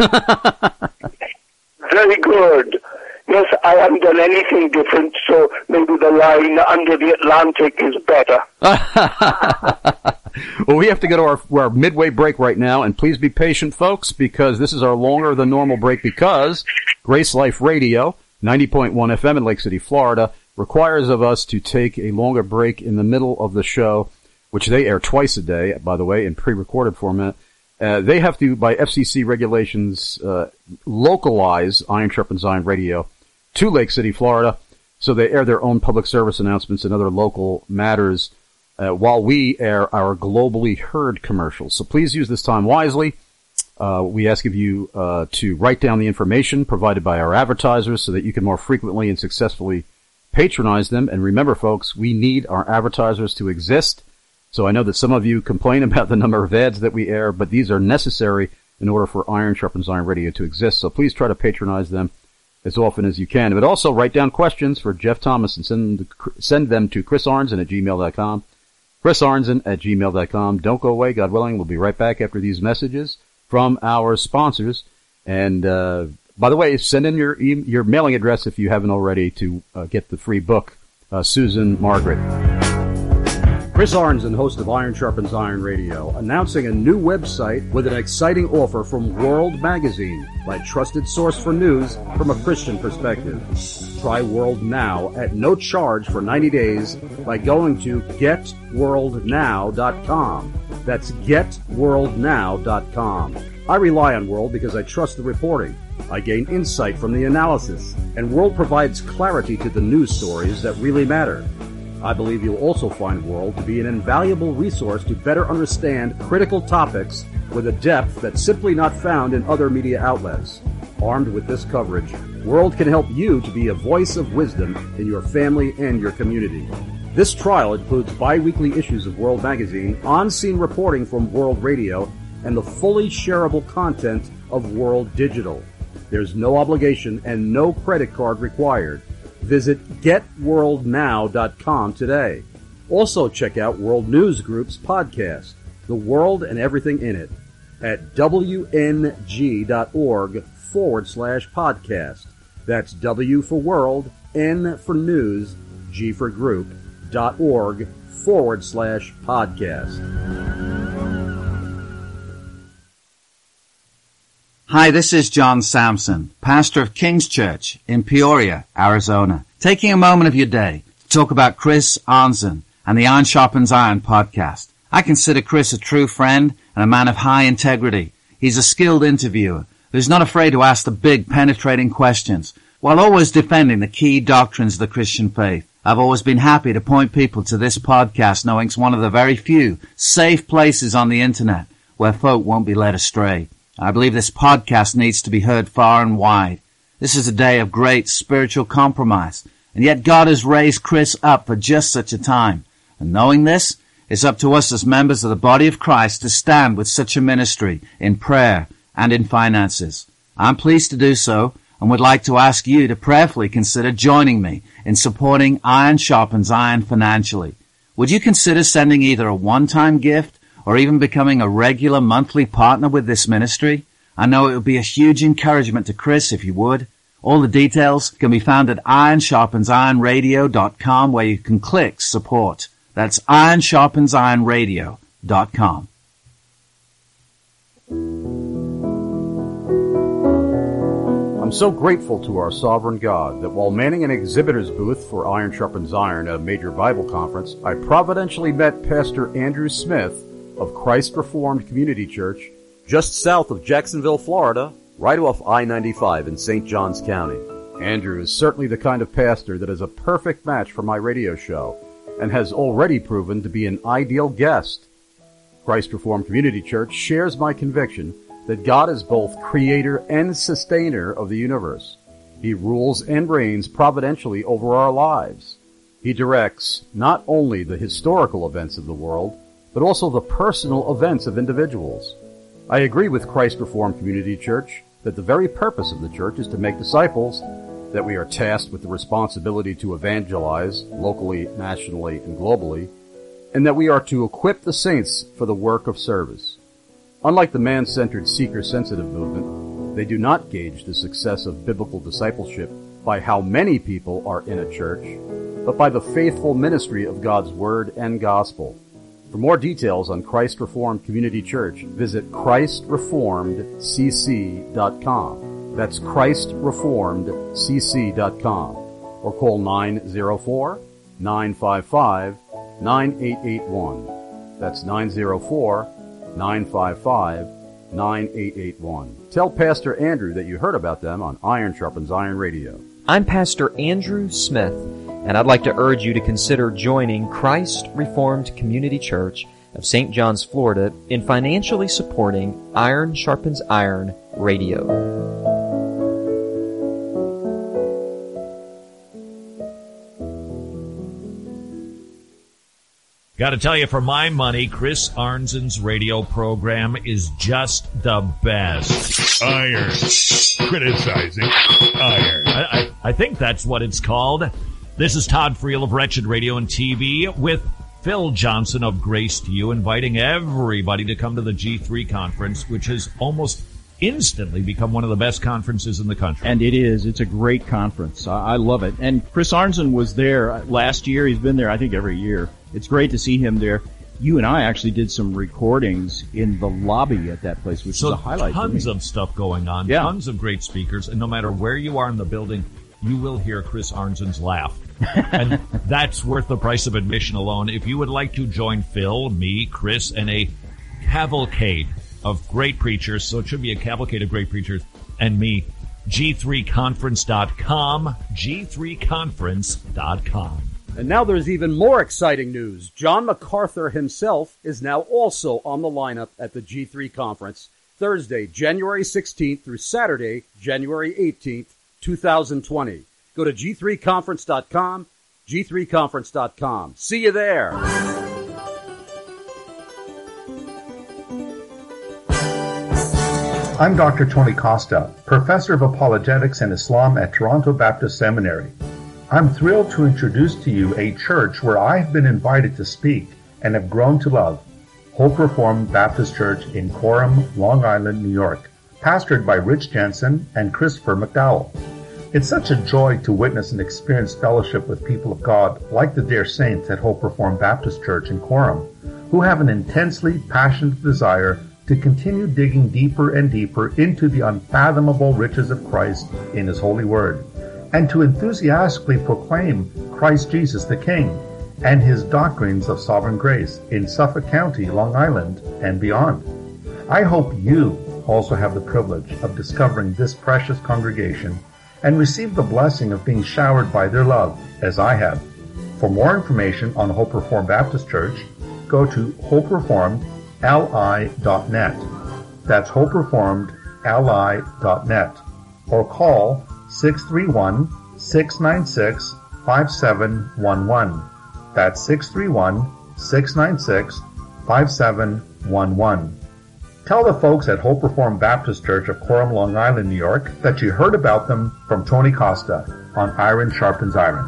Very good. Yes, I haven't done anything different, so maybe the line under the Atlantic is better. Well, we have to go to our midway break right now, and please be patient, folks, because this is our longer than normal break, because Grace Life Radio, 90.1 FM in Lake City, Florida, requires of us to take a longer break in the middle of the show, which they air twice a day, by the way, in pre-recorded format. They have to, by FCC regulations, localize Iron Sharpens Iron Radio to Lake City, Florida, so they air their own public service announcements and other local matters while we air our globally heard commercials. So please use this time wisely. We ask of you to write down the information provided by our advertisers so that you can more frequently and successfully patronize them. And remember, folks, we need our advertisers to exist. So I know that some of you complain about the number of ads that we air, but these are necessary in order for Iron Sharpens Iron Radio to exist. So please try to patronize them as often as you can. But also write down questions for Jeff Thomas and send them to chrisarnzen@gmail.com. chrisarnzen@gmail.com. Don't go away, God willing. We'll be right back after these messages from our sponsors. And by the way, send in your mailing address if you haven't already to get the free book, Susan Margaret. Chris Arnzen, host of Iron Sharpens Iron Radio, announcing a new website with an exciting offer from World Magazine, my trusted source for news from a Christian perspective. Try World Now at no charge for 90 days by going to getworldnow.com. That's getworldnow.com. I rely on World because I trust the reporting. I gain insight from the analysis, and World provides clarity to the news stories that really matter. I believe you'll also find World to be an invaluable resource to better understand critical topics with a depth that's simply not found in other media outlets. Armed with this coverage, World can help you to be a voice of wisdom in your family and your community. This trial includes bi-weekly issues of World Magazine, on-scene reporting from World Radio, and the fully shareable content of World Digital. There's no obligation and no credit card required. Visit GetWorldNow.com today. Also check out World News Group's podcast, The World and Everything in It, at WNG.org/podcast. That's W for World, N for News, G for Group, .org/podcast. Hi, this is John Sampson, pastor of King's Church in Peoria, Arizona, taking a moment of your day to talk about Chris Arnzen and the Iron Sharpens Iron podcast. I consider Chris a true friend and a man of high integrity. He's a skilled interviewer who's not afraid to ask the big, penetrating questions while always defending the key doctrines of the Christian faith. I've always been happy to point people to this podcast, knowing it's one of the very few safe places on the internet where folk won't be led astray. I believe this podcast needs to be heard far and wide. This is a day of great spiritual compromise, and yet God has raised Chris up for just such a time. And knowing this, it's up to us as members of the body of Christ to stand with such a ministry in prayer and in finances. I'm pleased to do so, and would like to ask you to prayerfully consider joining me in supporting Iron Sharpens Iron financially. Would you consider sending either a one-time gift or even becoming a regular monthly partner with this ministry? I know it would be a huge encouragement to Chris if you would. All the details can be found at ironsharpensironradio.com, where you can click support. That's ironsharpensironradio.com. I'm so grateful to our sovereign God that while manning an exhibitor's booth for Iron Sharpens Iron at a major Bible conference, I providentially met Pastor Andrew Smith of Christ Reformed Community Church just south of Jacksonville, Florida, right off I-95 in St. Johns County. Andrew is certainly the kind of pastor that is a perfect match for my radio show and has already proven to be an ideal guest. Christ Reformed Community Church shares my conviction that God is both creator and sustainer of the universe. He rules and reigns providentially over our lives. He directs not only the historical events of the world, but also the personal events of individuals. I agree with Christ Reformed Community Church that the very purpose of the church is to make disciples, that we are tasked with the responsibility to evangelize locally, nationally, and globally, and that we are to equip the saints for the work of service. Unlike the man-centered seeker-sensitive movement, they do not gauge the success of biblical discipleship by how many people are in a church, but by the faithful ministry of God's Word and Gospel. For more details on Christ Reformed Community Church, visit ChristReformedCC.com. That's ChristReformedCC.com. Or call 904-955-9881. That's 904-955-9881. Tell Pastor Andrew that you heard about them on Iron Sharpens Iron Radio. I'm Pastor Andrew Smith, and I'd like to urge you to consider joining Christ Reformed Community Church of St. Johns, Florida, in financially supporting Iron Sharpens Iron Radio. Got to tell you, for my money, Chris Arnzen's radio program is just the best. Iron. Criticizing iron. I think that's what it's called. This is Todd Friel of Wretched Radio and TV with Phil Johnson of Grace to You, inviting everybody to come to the G3 conference, which has almost instantly become one of the best conferences in the country. And it is. It's a great conference. I love it. And Chris Arnzen was there last year. He's been there, I think, every year. It's great to see him there. You and I actually did some recordings in the lobby at that place, which is a highlight for me. Tons of stuff going on, tons of great speakers, and no matter where you are in the building, you will hear Chris Arnzen's laugh. And that's worth the price of admission alone. If you would like to join Phil, me, Chris, and a cavalcade of great preachers, so it should be a cavalcade of great preachers, and me, G3Conference.com, G3Conference.com. And now there's even more exciting news. John MacArthur himself is now also on the lineup at the G3 Conference, Thursday, January 16th through Saturday, January 18th, 2020. Go to G3Conference.com, G3Conference.com. See you there. I'm Dr. Tony Costa, Professor of Apologetics and Islam at Toronto Baptist Seminary. I'm thrilled to introduce to you a church where I've been invited to speak and have grown to love, Hope Reformed Baptist Church in Coram, Long Island, New York, pastored by Rich Jensen and Christopher McDowell. It's such a joy to witness and experience fellowship with people of God like the dear saints at Hope Reformed Baptist Church in Coram, who have an intensely passionate desire to continue digging deeper and deeper into the unfathomable riches of Christ in His holy word, and to enthusiastically proclaim Christ Jesus the King and His doctrines of sovereign grace in Suffolk County, Long Island, and beyond. I hope you also have the privilege of discovering this precious congregation and receive the blessing of being showered by their love, as I have. For more information on Hope Reformed Baptist Church, go to hopereformedli.net. That's hopereformedli.net. Or call 631-696-5711. That's 631-696-5711. Tell the folks at Hope Reformed Baptist Church of Coram, Long Island, New York, that you heard about them from Tony Costa on Iron Sharpens Iron.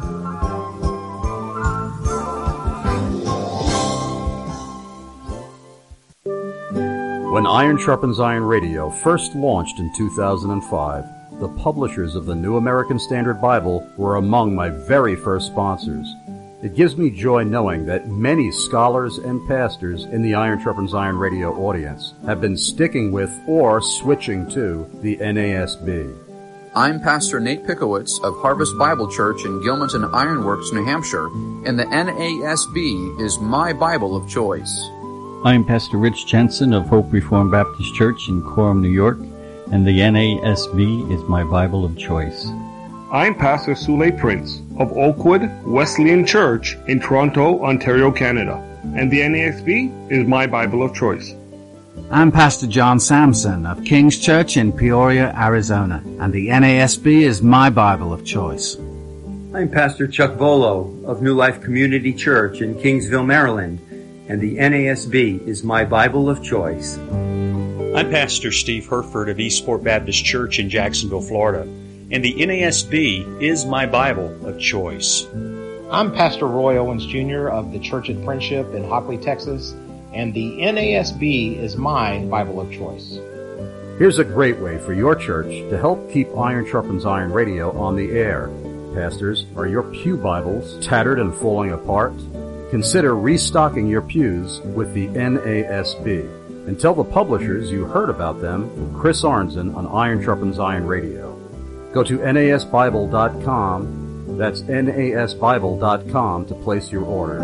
When Iron Sharpens Iron Radio first launched in 2005, the publishers of the New American Standard Bible were among my very first sponsors. It gives me joy knowing that many scholars and pastors in the Iron Sharpens Iron Radio audience have been sticking with or switching to the NASB. I'm Pastor Nate Pickowitz of Harvest Bible Church in Gilmanton Ironworks, New Hampshire, and the NASB is my Bible of choice. I'm Pastor Rich Jensen of Hope Reformed Baptist Church in Coram, New York, and the NASB is my Bible of choice. I'm Pastor Sule Prince of Oakwood Wesleyan Church in Toronto, Ontario, Canada, and the NASB is my Bible of choice. I'm Pastor John Sampson of King's Church in Peoria, Arizona, and the NASB is my Bible of choice. I'm Pastor Chuck Volo of New Life Community Church in Kingsville, Maryland, and the NASB is my Bible of choice. I'm Pastor Steve Herford of Eastport Baptist Church in Jacksonville, Florida, and the NASB is my Bible of choice. I'm Pastor Roy Owens Jr. of the Church at Friendship in Hockley, Texas, and the NASB is my Bible of choice. Here's a great way for your church to help keep Iron Sharpens Iron Radio on the air. Pastors, are your pew Bibles tattered and falling apart? Consider restocking your pews with the NASB. And tell the publishers you heard about them from Chris Arnzen on Iron Sharpens Iron Radio. Go to nasbible.com, that's nasbible.com, to place your order.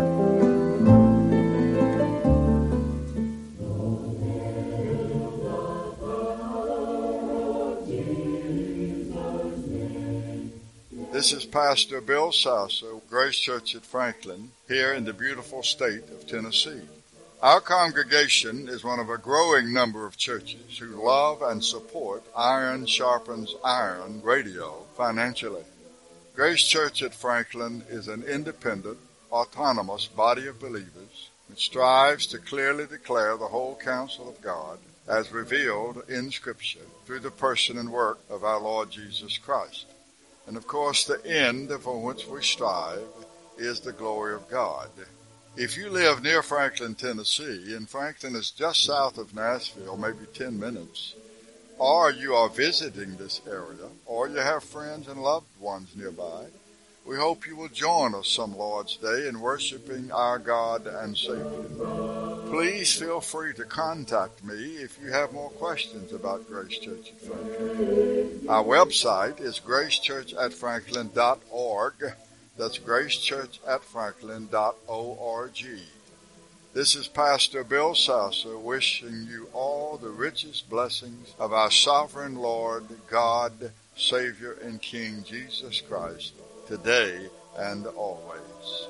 This is Pastor Bill Sasso, Grace Church at Franklin, here in the beautiful state of Tennessee. Our congregation is one of a growing number of churches who love and support Iron Sharpens Iron Radio financially. Grace Church at Franklin is an independent, autonomous body of believers which strives to clearly declare the whole counsel of God as revealed in Scripture through the person and work of our Lord Jesus Christ. And of course, the end for which we strive is the glory of God. If you live near Franklin, Tennessee, and Franklin is just south of Nashville, maybe 10 minutes, or you are visiting this area, or you have friends and loved ones nearby, we hope you will join us some Lord's Day in worshiping our God and Savior. Please feel free to contact me if you have more questions about Grace Church at Franklin. Our website is gracechurchatfranklin.org. That's gracechurchatfranklin.org. This is Pastor Bill Sasser wishing you all the richest blessings of our sovereign Lord, God, Savior, and King Jesus Christ, today and always.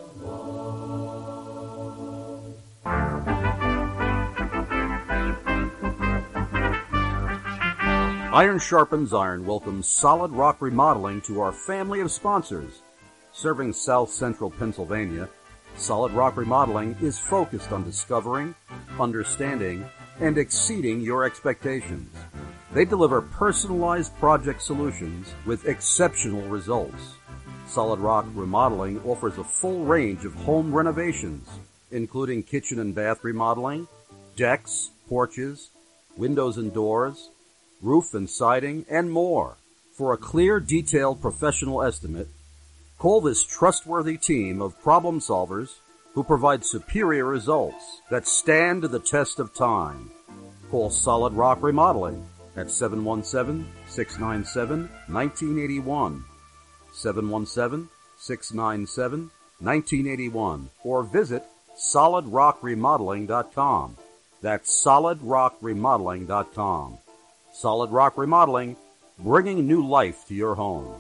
Iron Sharpens Iron welcomes Solid Rock Remodeling to our family of sponsors. Serving South Central Pennsylvania, Solid Rock Remodeling is focused on discovering, understanding, and exceeding your expectations. They deliver personalized project solutions with exceptional results. Solid Rock Remodeling offers a full range of home renovations, including kitchen and bath remodeling, decks, porches, windows and doors, roof and siding, and more. For a clear, detailed, professional estimate, call this trustworthy team of problem solvers who provide superior results that stand the test of time. Call Solid Rock Remodeling at 717-697-1981, 717-697-1981, or visit solidrockremodeling.com. That's solidrockremodeling.com. Solid Rock Remodeling, bringing new life to your home.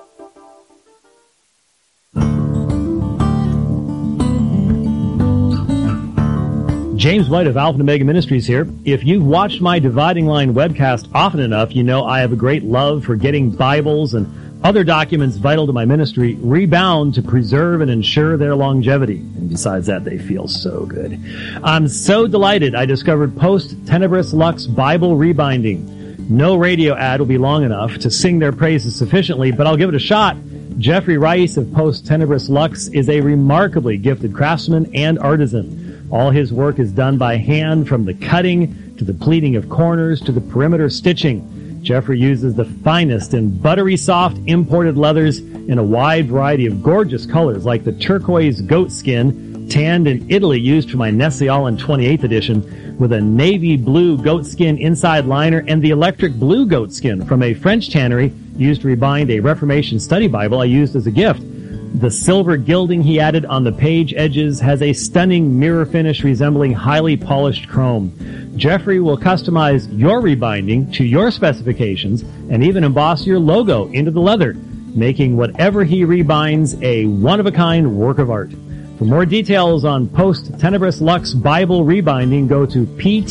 James White of Alpha and Omega Ministries here. If you've watched my Dividing Line webcast often enough, you know I have a great love for getting Bibles and other documents vital to my ministry rebound to preserve and ensure their longevity. And besides that, they feel so good. I'm so delighted I discovered Post Tenebris Lux Bible Rebinding. No radio ad will be long enough to sing their praises sufficiently, but I'll give it a shot. Jeffrey Rice of Post Tenebris Lux is a remarkably gifted craftsman and artisan. All his work is done by hand, from the cutting to the pleating of corners to the perimeter stitching. Jeffrey uses the finest and buttery soft imported leathers in a wide variety of gorgeous colors, like the turquoise goat skin, tanned in Italy, used for my Nestle-Aland 28th edition, with a navy blue goat skin inside liner, and the electric blue goat skin from a French tannery used to rebind a Reformation study Bible I used as a gift. The silver gilding he added on the page edges has a stunning mirror finish resembling highly polished chrome. Jeffrey will customize your rebinding to your specifications and even emboss your logo into the leather, making whatever he rebinds a one-of-a-kind work of art. For more details on Post Tenebris Lux Bible Rebinding, go to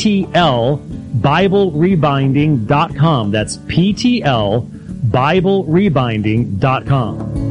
PTLBibleRebinding.com. That's PTLBibleRebinding.com.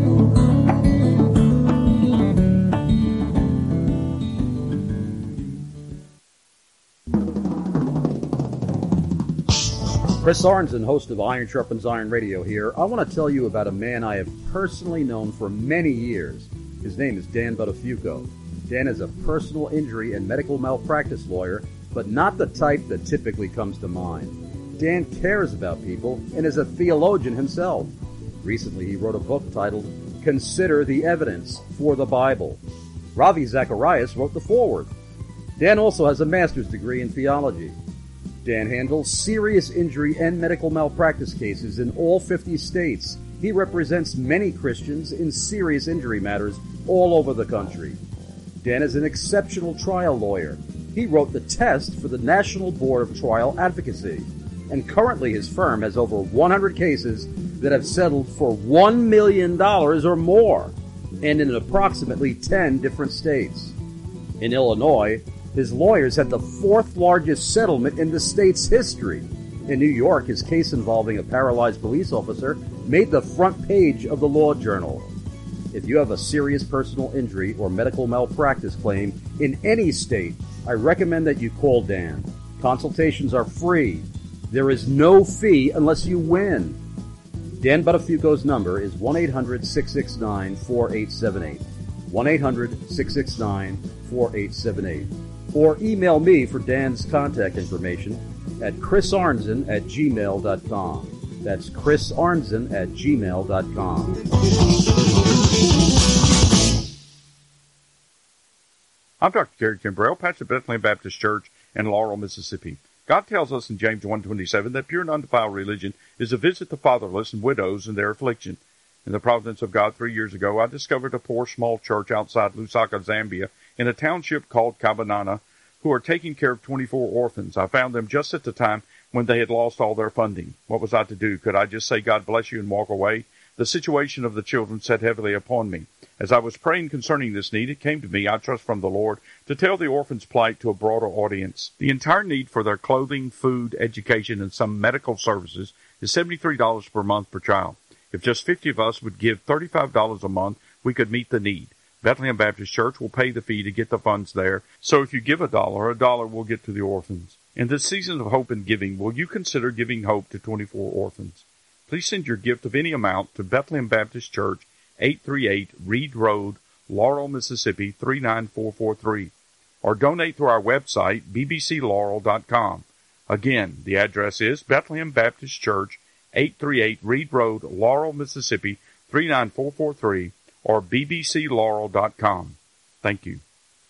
Chris Arnzen, host of Iron Sharpens Iron Radio here. I want to tell you about a man I have personally known for many years. His name is Dan Buttafuoco. Dan is a personal injury and medical malpractice lawyer, but not the type that typically comes to mind. Dan cares about people and is a theologian himself. Recently, he wrote a book titled Consider the Evidence for the Bible. Ravi Zacharias wrote the foreword. Dan also has a master's degree in theology. Dan handles serious injury and medical malpractice cases in all 50 states. He represents many Christians in serious injury matters all over the country. Dan is an exceptional trial lawyer. He wrote the test for the National Board of Trial Advocacy, and currently his firm has over 100 cases that have settled for $1 million or more, and in approximately 10 different states. In Illinois, his lawyers had the fourth largest settlement in the state's history. In New York, his case involving a paralyzed police officer made the front page of the Law Journal. If you have a serious personal injury or medical malpractice claim in any state, I recommend that you call Dan. Consultations are free. There is no fee unless you win. Dan Buttafuoco's number is 1-800-669-4878. 1-800-669-4878. Or email me for Dan's contact information at chrisarnzen@gmail.com. That's chrisarnzen@gmail.com. I'm Dr. Gary Kimbrell, pastor of Bethlehem Baptist Church in Laurel, Mississippi. God tells us in James 1:27 that pure and undefiled religion is to visit the fatherless and widows in their affliction. In the providence of God, 3 years ago, I discovered a poor small church outside Lusaka, Zambia, in a township called Kabanana, who are taking care of 24 orphans. I found them just at the time when they had lost all their funding. What was I to do? Could I just say, God bless you, and walk away? The situation of the children sat heavily upon me. As I was praying concerning this need, it came to me, I trust from the Lord, to tell the orphans' plight to a broader audience. The entire need for their clothing, food, education, and some medical services is $73 per month per child. If just 50 of us would give $35 a month, we could meet the need. Bethlehem Baptist Church will pay the fee to get the funds there, so if you give $1, $1 will get to the orphans. In this season of hope and giving, will you consider giving hope to 24 orphans? Please send your gift of any amount to Bethlehem Baptist Church, 838 Reed Road, Laurel, Mississippi, 39443, or donate through our website, bbclaurel.com. Again, the address is Bethlehem Baptist Church, 838 Reed Road, Laurel, Mississippi, 39443, or bbclaurel.com. Thank you.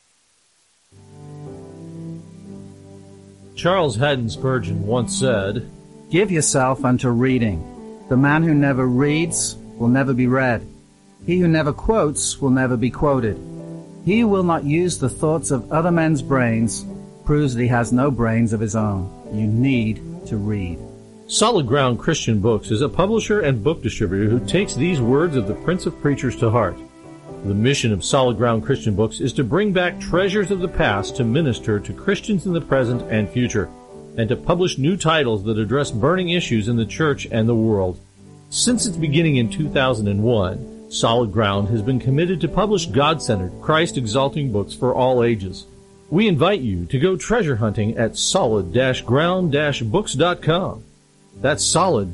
Charles Haddon Spurgeon once said, "Give yourself unto reading. The man who never reads will never be read. He who never quotes will never be quoted. He who will not use the thoughts of other men's brains proves that he has no brains of his own. You need to read." Solid Ground Christian Books is a publisher and book distributor who takes these words of the Prince of Preachers to heart. The mission of Solid Ground Christian Books is to bring back treasures of the past to minister to Christians in the present and future, and to publish new titles that address burning issues in the church and the world. Since its beginning in 2001, Solid Ground has been committed to publish God-centered, Christ-exalting books for all ages. We invite you to go treasure hunting at solid-ground-books.com. That's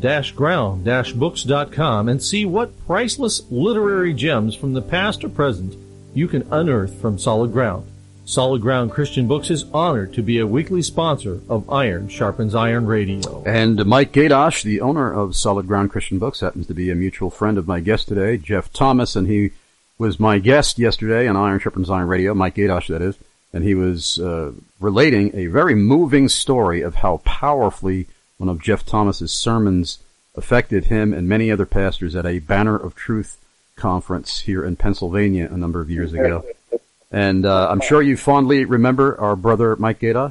solid-ground-books.com, and see what priceless literary gems from the past or present you can unearth from Solid Ground. Solid Ground Christian Books is honored to be a weekly sponsor of Iron Sharpens Iron Radio. And Mike Gadosh, the owner of Solid Ground Christian Books, happens to be a mutual friend of my guest today, Jeff Thomas, and he was my guest yesterday on Iron Sharpens Iron Radio, Mike Gadosh, that is, and he was relating a very moving story of how powerfully one of Jeff Thomas's sermons affected him and many other pastors at a Banner of Truth conference here in Pennsylvania a number of years ago. And I'm sure you fondly remember our brother Mike Gadosh.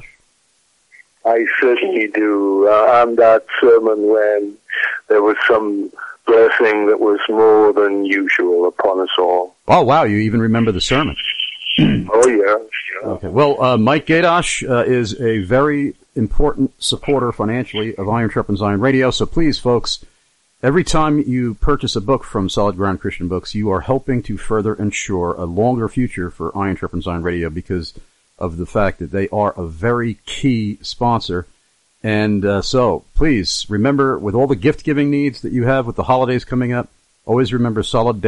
I certainly do. And that sermon when there was some blessing that was more than usual upon us all. Oh, wow, you even remember the sermon. Oh, yeah. Okay. Well, Mike Gadosh is a very important supporter financially of Iron Sharpens Iron Radio. So please, folks, every time you purchase a book from Solid Ground Christian Books, you are helping to further ensure a longer future for Iron Sharpens Iron Radio because of the fact that they are a very key sponsor. And so please remember, with all the gift-giving needs that you have with the holidays coming up, always remember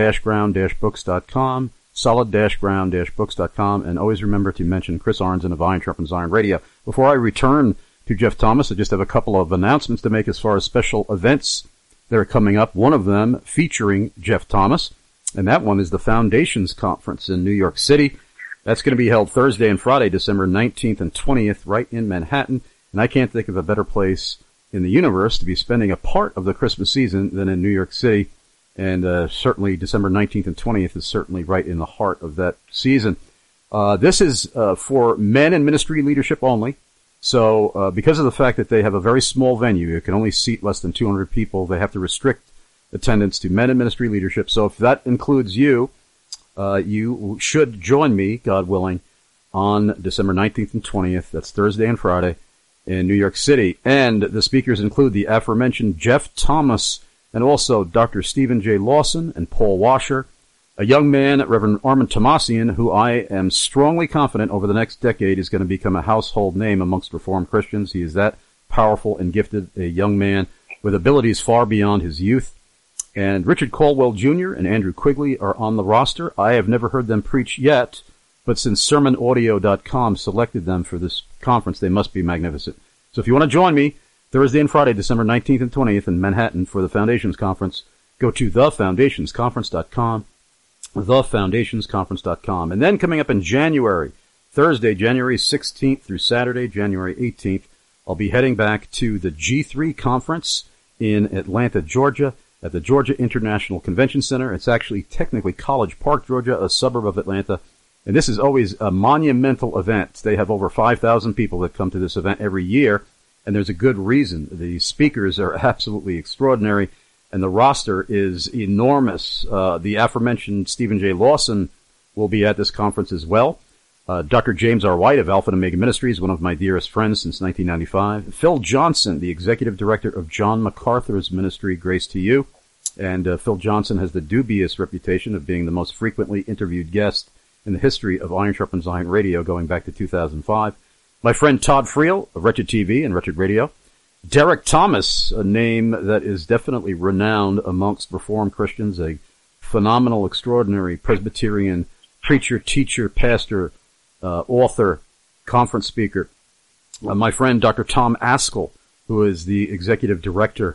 solid-ground-books.com, solid-ground-books.com, and always remember to mention Chris Arnzen of Iron Sharpens Iron Radio. Before I return to Jeff Thomas, I just have a couple of announcements to make as far as special events that are coming up. One of them featuring Jeff Thomas, and that one is the Foundations Conference in New York City. That's going to be held Thursday and Friday, December 19th and 20th, right in Manhattan. And I can't think of a better place in the universe to be spending a part of the Christmas season than in New York City. And certainly December 19th and 20th is certainly right in the heart of that season. This is for men in ministry leadership only. So because of the fact that they have a very small venue, it can only seat less than 200 people, they have to restrict attendance to men in ministry leadership. So if that includes you, you should join me, God willing, on December 19th and 20th. That's Thursday and Friday in New York City. And the speakers include the aforementioned Jeff Thomas, and also Dr. Stephen J. Lawson and Paul Washer, a young man, Reverend Armand Tomasian, who I am strongly confident over the next decade is going to become a household name amongst Reformed Christians. He is that powerful and gifted a young man with abilities far beyond his youth. And Richard Caldwell Jr. and Andrew Quigley are on the roster. I have never heard them preach yet, but since SermonAudio.com selected them for this conference, they must be magnificent. So if you want to join me, Thursday and Friday, December 19th and 20th in Manhattan for the Foundations Conference, go to thefoundationsconference.com, thefoundationsconference.com. And then coming up in January, Thursday, January 16th through Saturday, January 18th, I'll be heading back to the G3 Conference in Atlanta, Georgia, at the Georgia International Convention Center. It's actually technically College Park, Georgia, a suburb of Atlanta. And this is always a monumental event. They have over 5,000 people that come to this event every year, and there's a good reason. The speakers are absolutely extraordinary, and the roster is enormous. The aforementioned Stephen J. Lawson will be at this conference as well. Dr. James R. White of Alpha and Omega Ministries, one of my dearest friends since 1995. Phil Johnson, the executive director of John MacArthur's ministry, Grace to You. And Phil Johnson has the dubious reputation of being the most frequently interviewed guest in the history of Iron Sharpens Iron Radio going back to 2005. My friend Todd Friel of Wretched TV and Wretched Radio. Derek Thomas, a name that is definitely renowned amongst Reformed Christians, a phenomenal, extraordinary Presbyterian preacher, teacher, pastor, author, conference speaker. My friend Dr. Tom Askell, who is the executive director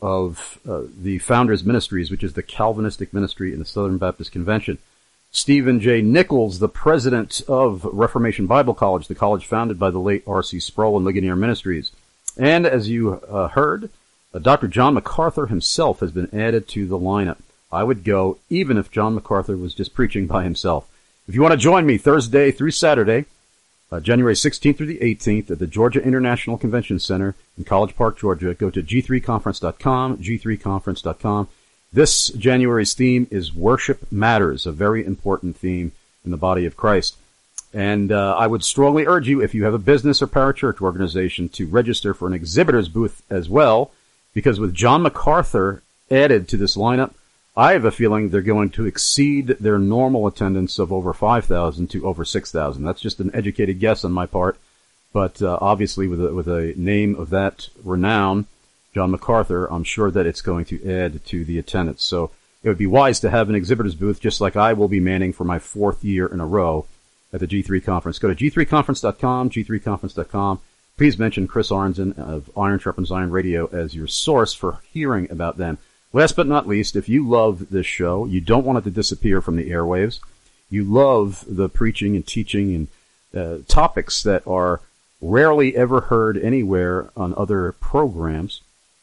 of the Founders Ministries, which is the Calvinistic ministry in the Southern Baptist Convention. Stephen J. Nichols, the president of Reformation Bible College, the college founded by the late R.C. Sproul and Ligonier Ministries. And as you heard, Dr. John MacArthur himself has been added to the lineup. I would go even if John MacArthur was just preaching by himself. If you want to join me Thursday through Saturday, January 16th through the 18th at the Georgia International Convention Center in College Park, Georgia, go to g3conference.com, g3conference.com. This January's theme is Worship Matters, a very important theme in the body of Christ. And I would strongly urge you, if you have a business or parachurch organization, to register for an exhibitor's booth as well, because with John MacArthur added to this lineup, I have a feeling they're going to exceed their normal attendance of over 5,000 to over 6,000. That's just an educated guess on my part, but obviously with a name of that renown, John MacArthur, I'm sure that it's going to add to the attendance. So it would be wise to have an exhibitor's booth, just like I will be manning for my 4th year in a row at the G3 Conference. Go to g3conference.com, g3conference.com. Please mention Chris Arnzen of Iron Sharpens Iron Radio as your source for hearing about them. Last but not least, if you love this show, you don't want it to disappear from the airwaves, you love the preaching and teaching and topics that are rarely ever heard anywhere on other programs,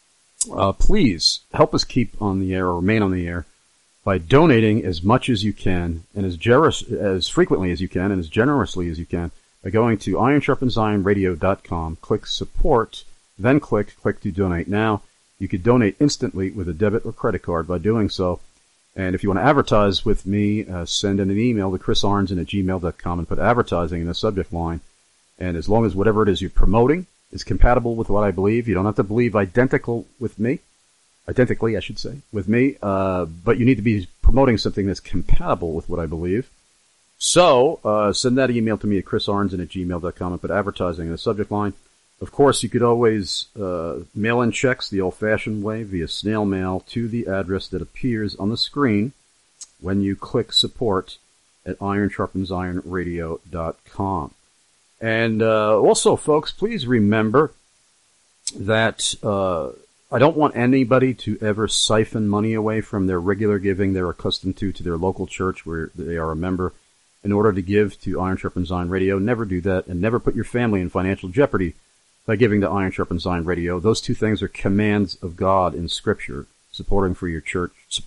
please help us keep on the air or remain on the air by donating as much as you can and as frequently as you can and as generously as you can by going to ironsharpensironradio.com, click support, then click to donate now. You could donate instantly with a debit or credit card by doing so. And if you want to advertise with me, send in an email to chrisarnzen@gmail.com and put advertising in the subject line. And as long as whatever it is you're promoting is compatible with what I believe, you don't have to believe identically, I should say, with me, but you need to be promoting something that's compatible with what I believe. So, send that email to me at chrisarnzen@gmail.com and put advertising in the subject line. Of course, you could always mail in checks the old-fashioned way via snail mail to the address that appears on the screen when you click support at ironsharpensironradio.com. And also, folks, please remember that I don't want anybody to ever siphon money away from their regular giving they're accustomed to their local church where they are a member in order to give to Iron Sharpens Iron Radio. Never do that, and never put your family in financial jeopardy by giving to Iron Sharpens Iron Radio. Those two things are commands of God in Scripture, supporting your church,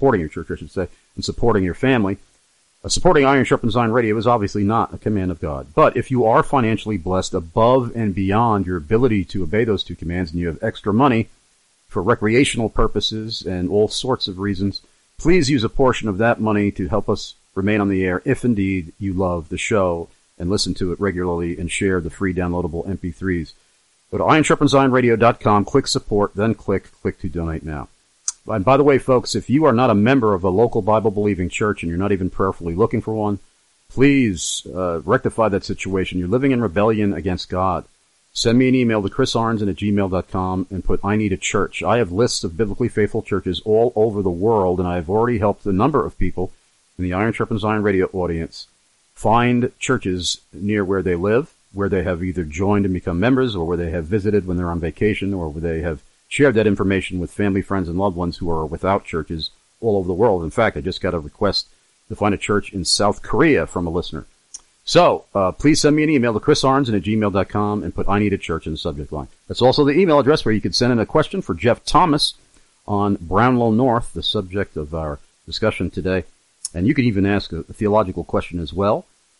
and supporting your family. Supporting Iron Sharpens Iron Radio is obviously not a command of God. But if you are financially blessed above and beyond your ability to obey those two commands, and you have extra money for recreational purposes and all sorts of reasons, please use a portion of that money to help us remain on the air if indeed you love the show and listen to it regularly and share the free downloadable MP3s. Go to ironsharpensironradio.com, click support, then click to donate now. And by the way, folks, if you are not a member of a local Bible-believing church and you're not even prayerfully looking for one, please rectify that situation. You're living in rebellion against God. Send me an email to chrisarnzen@gmail.com and put, I need a church. I have lists of biblically faithful churches all over the world, and I have already helped a number of people in the Iron Sharpens Iron Radio audience find churches near where they live, where they have either joined and become members, or where they have visited when they're on vacation, or where they have shared that information with family, friends, and loved ones who are without churches all over the world. In fact, I just got a request to find a church in South Korea from a listener. So, please send me an email to chrisarnzen@gmail.com and put I need a church in the subject line. That's also the email address where you could send in a question for Jeff Thomas on Brownlow North, the subject of our discussion today. And you can even ask a theological question as well.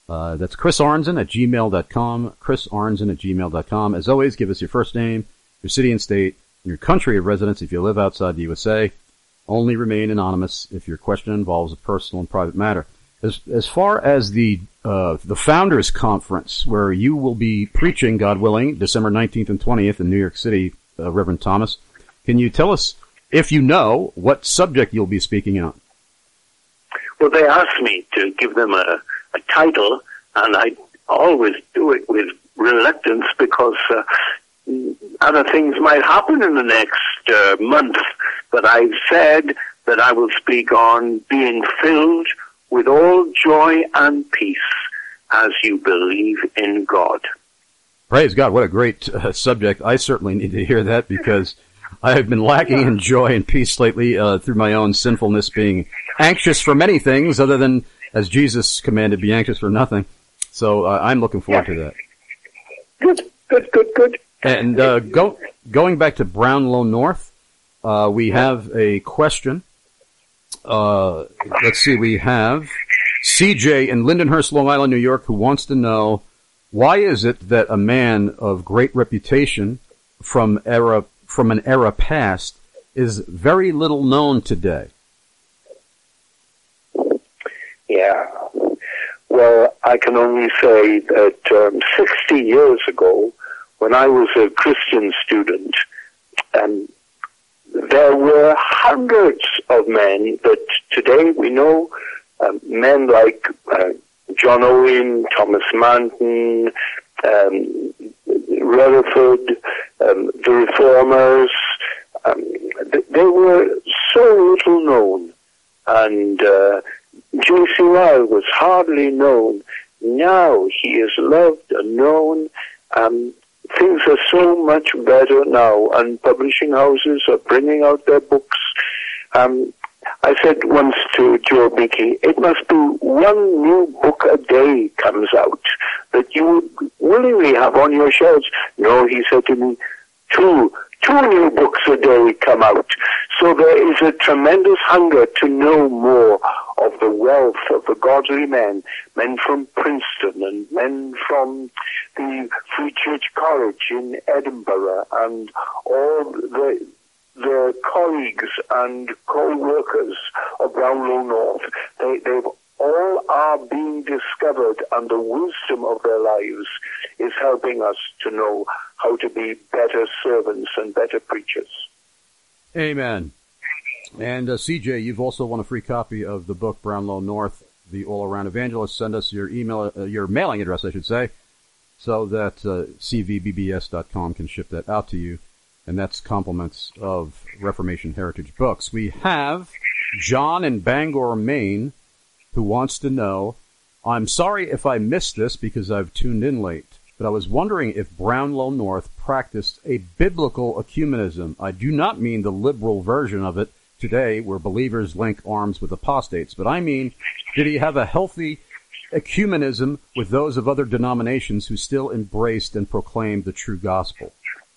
That's Chris Arnzen at gmail.com, chrisarnzen@gmail.com. As always, give us your first name, your city and state, and your country of residence if you live outside the USA. Only remain anonymous if your question involves a personal and private matter. As far as the Founders Conference, where you will be preaching, God willing, December 19th and 20th in New York City, Reverend Thomas, can you tell us, if you know, what subject you'll be speaking on? Well, they asked me to give them a title, and I always do it with reluctance because other things might happen in the next month. But I've said that I will speak on being filled with all joy and peace as you believe in God. Praise God. What a great subject. I certainly need to hear that because I have been lacking in joy and peace lately through my own sinfulness, being anxious for many things other than, as Jesus commanded, be anxious for nothing. So I'm looking forward to that. Good. And going back to Brownlow North, we have a question. Let's see, we have CJ in Lindenhurst, Long Island, New York, who wants to know, why is it that a man of great reputation from an era past is very little known today? Yeah. Well, I can only say that 60 years ago, when I was a Christian student, there were hundreds of men that today we know, men like John Owen, Thomas Manton, Rutherford, the Reformers. They were so little known, and J.C. Ryle was hardly known. Now he is loved and known. Things are so much better now, and publishing houses are bringing out their books. I said once to Joe Bickey, it must be one new book a day comes out that you would willingly have on your shelves. No, he said to me, two new books a day come out. So there is a tremendous hunger to know more of the wealth of the godly men from Princeton and men from the Free Church College in Edinburgh, and all the colleagues and co-workers of Brownlow North. They all are being discovered, and the wisdom of their lives is helping us to know how to be better servants and better preachers. Amen. And CJ, you've also won a free copy of the book Brownlow North, The All-Around Evangelist. Send us your your mailing address, I should say, so that cvbbs.com can ship that out to you. And that's compliments of Reformation Heritage Books. We have John in Bangor, Maine, who wants to know, I'm sorry if I missed this because I've tuned in late, but I was wondering if Brownlow North practiced a biblical ecumenism. I do not mean the liberal version of it today where believers link arms with apostates, but I mean, did he have a healthy ecumenism with those of other denominations who still embraced and proclaimed the true gospel?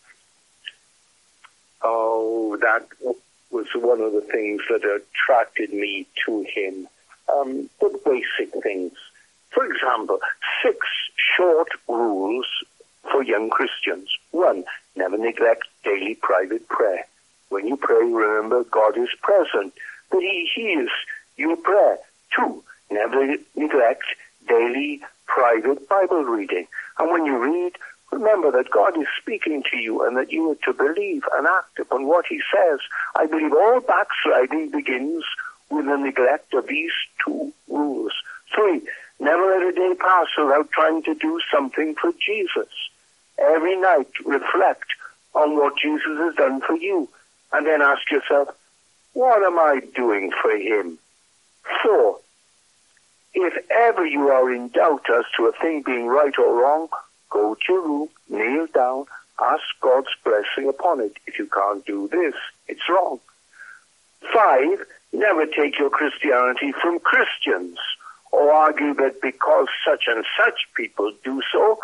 Oh, that was one of the things that attracted me to him. The basic things. For example, 6 short rules for young Christians. 1, never neglect daily private prayer. When you pray, remember God is present, that He hears your prayer. 2, never neglect daily private Bible reading. And when you read, remember that God is speaking to you and that you are to believe and act upon what He says. I believe all backsliding begins with the neglect of these 2 rules. 3, never let a day pass without trying to do something for Jesus. Every night reflect on what Jesus has done for you, and then ask yourself, what am I doing for Him? 4, if ever you are in doubt as to a thing being right or wrong, go to your room, kneel down, ask God's blessing upon it. If you can't do this, it's wrong. 5, never take your Christianity from Christians or argue that because such and such people do so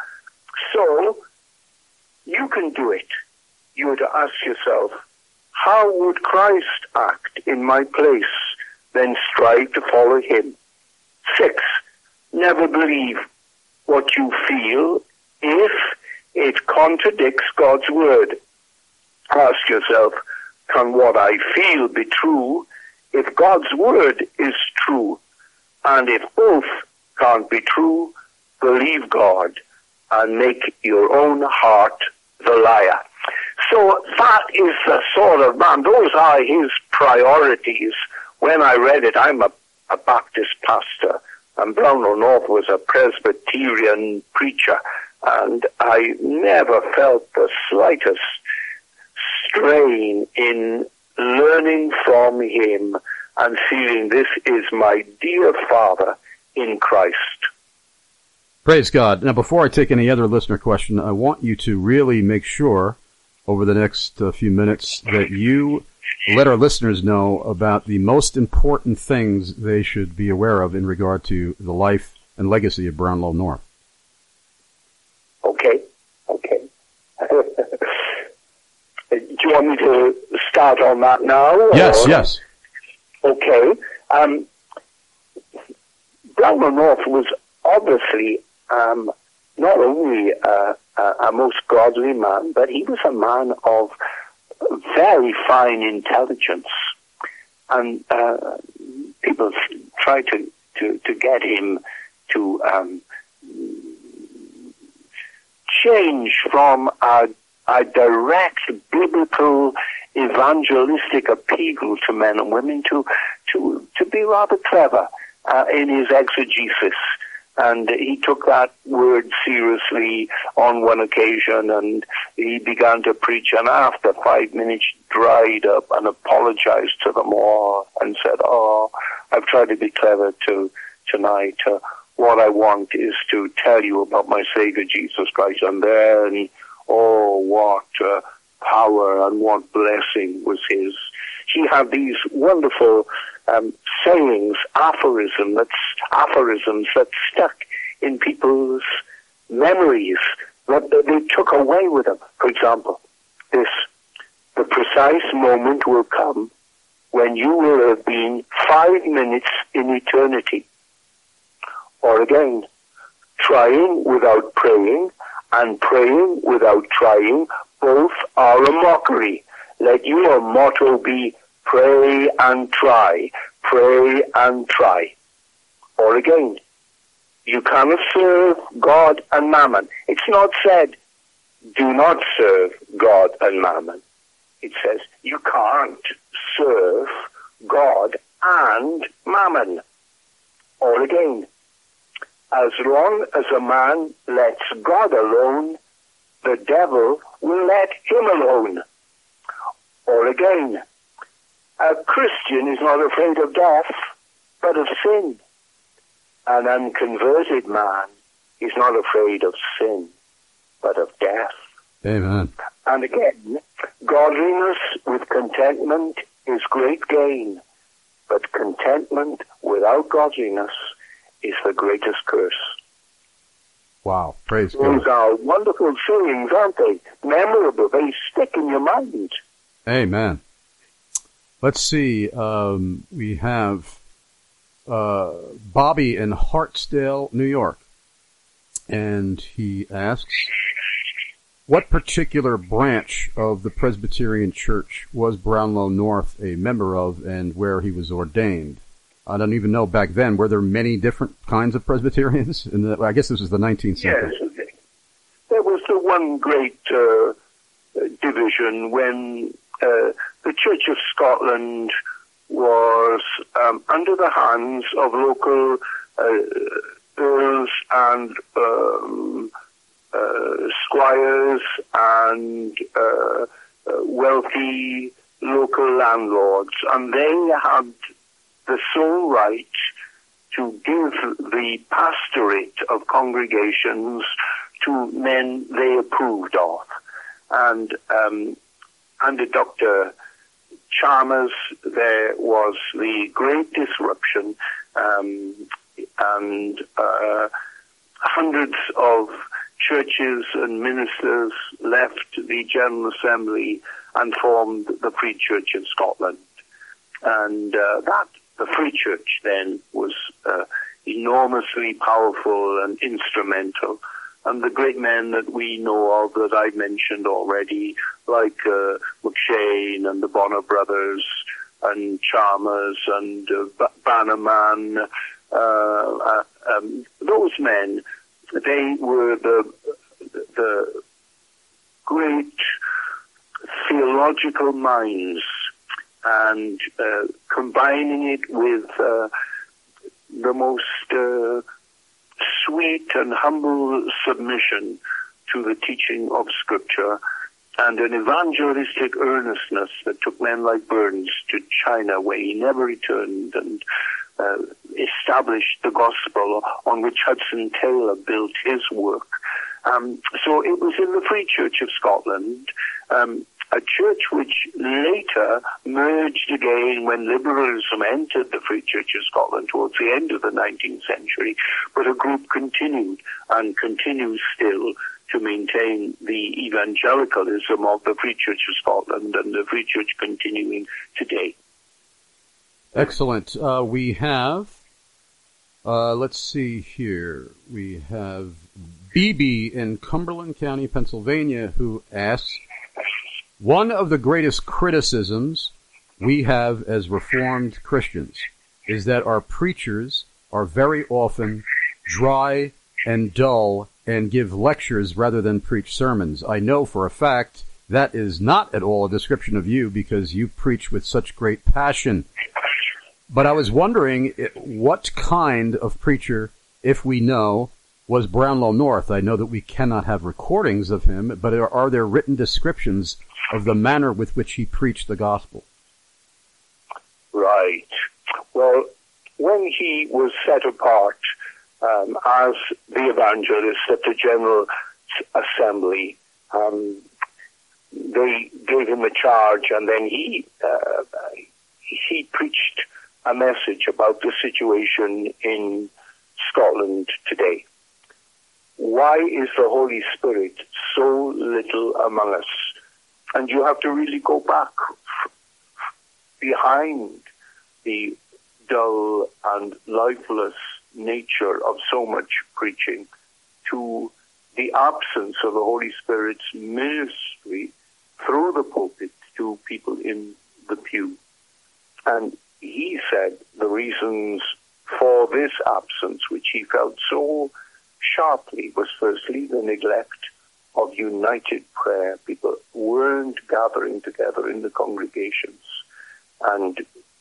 you can do it. You are to ask yourself, how would Christ act in my place? Then strive to follow Him. 6, never believe what you feel if it contradicts God's word. Ask yourself, can what I feel be true if God's word is true? And if both can't be true, believe God and make your own heart the liar. So that is the sort of man. Those are his priorities. When I read it, I'm a Baptist pastor, and Brownlow North was a Presbyterian preacher, and I never felt the slightest strain in learning from him and feeling this is my dear father in Christ. Praise God. Now, before I take any other listener question, I want you to really make sure over the next few minutes that you let our listeners know about the most important things they should be aware of in regard to the life and legacy of Brownlow North. Okay. Do you want me to start on that now? Yes. Okay. Brownlow North was obviously not only a most godly man, but he was a man of very fine intelligence. And people tried to get him to change from a direct biblical evangelistic appeal to men and women to be rather clever in his exegesis. And he took that word seriously on one occasion, and he began to preach, and after 5 minutes dried up and apologized to them all and said, I've tried to be clever tonight. What I want is to tell you about my Savior Jesus Christ. And then, what power and what blessing was his. He had these wonderful sayings, aphorisms that stuck in people's memories, that they took away with them. For example, the precise moment will come when you will have been 5 minutes in eternity. Or again, trying without praying and praying without trying, both are a mockery. Let your motto be pray and try, pray and try. Or again, you cannot serve God and mammon. It's not said, do not serve God and mammon. It says, you can't serve God and mammon. Or again, as long as a man lets God alone, the devil will let him alone. Or again, a Christian is not afraid of death, but of sin. An unconverted man is not afraid of sin, but of death. Amen. And again, godliness with contentment is great gain, but contentment without godliness is the greatest curse. Wow, praise God. Those are wonderful sayings, aren't they? Memorable, they stick in your mind. Amen. Let's see, we have Bobby in Hartsdale, New York. And he asks, what particular branch of the Presbyterian Church was Brownlow North a member of, and where he was ordained? I don't even know back then, were there many different kinds of Presbyterians? I guess this was the 19th century. Yes, there was the one great division when the Church of Scotland was under the hands of local earls and squires and wealthy local landlords, and they had the sole right to give the pastorate of congregations to men they approved of. And under Dr. Chalmers, there was the great disruption, and hundreds of churches and ministers left the General Assembly and formed the Free Church of Scotland. And the Free Church then was enormously powerful and instrumental. And the great men that we know of that I've mentioned already, like McShane and the Bonner brothers and Chalmers and Bannerman, those men, they were the great theological minds, and combining it with the most sweet and humble submission to the teaching of Scripture, and an evangelistic earnestness that took men like Burns to China, where he never returned, and established the gospel on which Hudson Taylor built his work. So it was in the Free Church of Scotland, a church which later merged again when liberalism entered the Free Church of Scotland towards the end of the 19th century, but a group continued and continues still to maintain the evangelicalism of the Free Church of Scotland, and the Free Church continuing today. Excellent. We have, let's see here, we have BB in Cumberland County, Pennsylvania, who asks, one of the greatest criticisms we have as Reformed Christians is that our preachers are very often dry and dull and give lectures rather than preach sermons. I know for a fact that is not at all a description of you, because you preach with such great passion. But I was wondering what kind of preacher, if we know, was Brownlow North. I know that we cannot have recordings of him, but are there written descriptions of the manner with which he preached the gospel? Right. Well, when he was set apart as the evangelist at the General Assembly, they gave him a charge, and then he preached a message about the situation in Scotland today. Why is the Holy Spirit so little among us? And you have to really go back behind the dull and lifeless nature of so much preaching to the absence of the Holy Spirit's ministry through the pulpit to people in the pew. And he said the reasons for this absence, which he felt so sharply, was firstly the neglect of united prayer. People weren't gathering together in the congregations and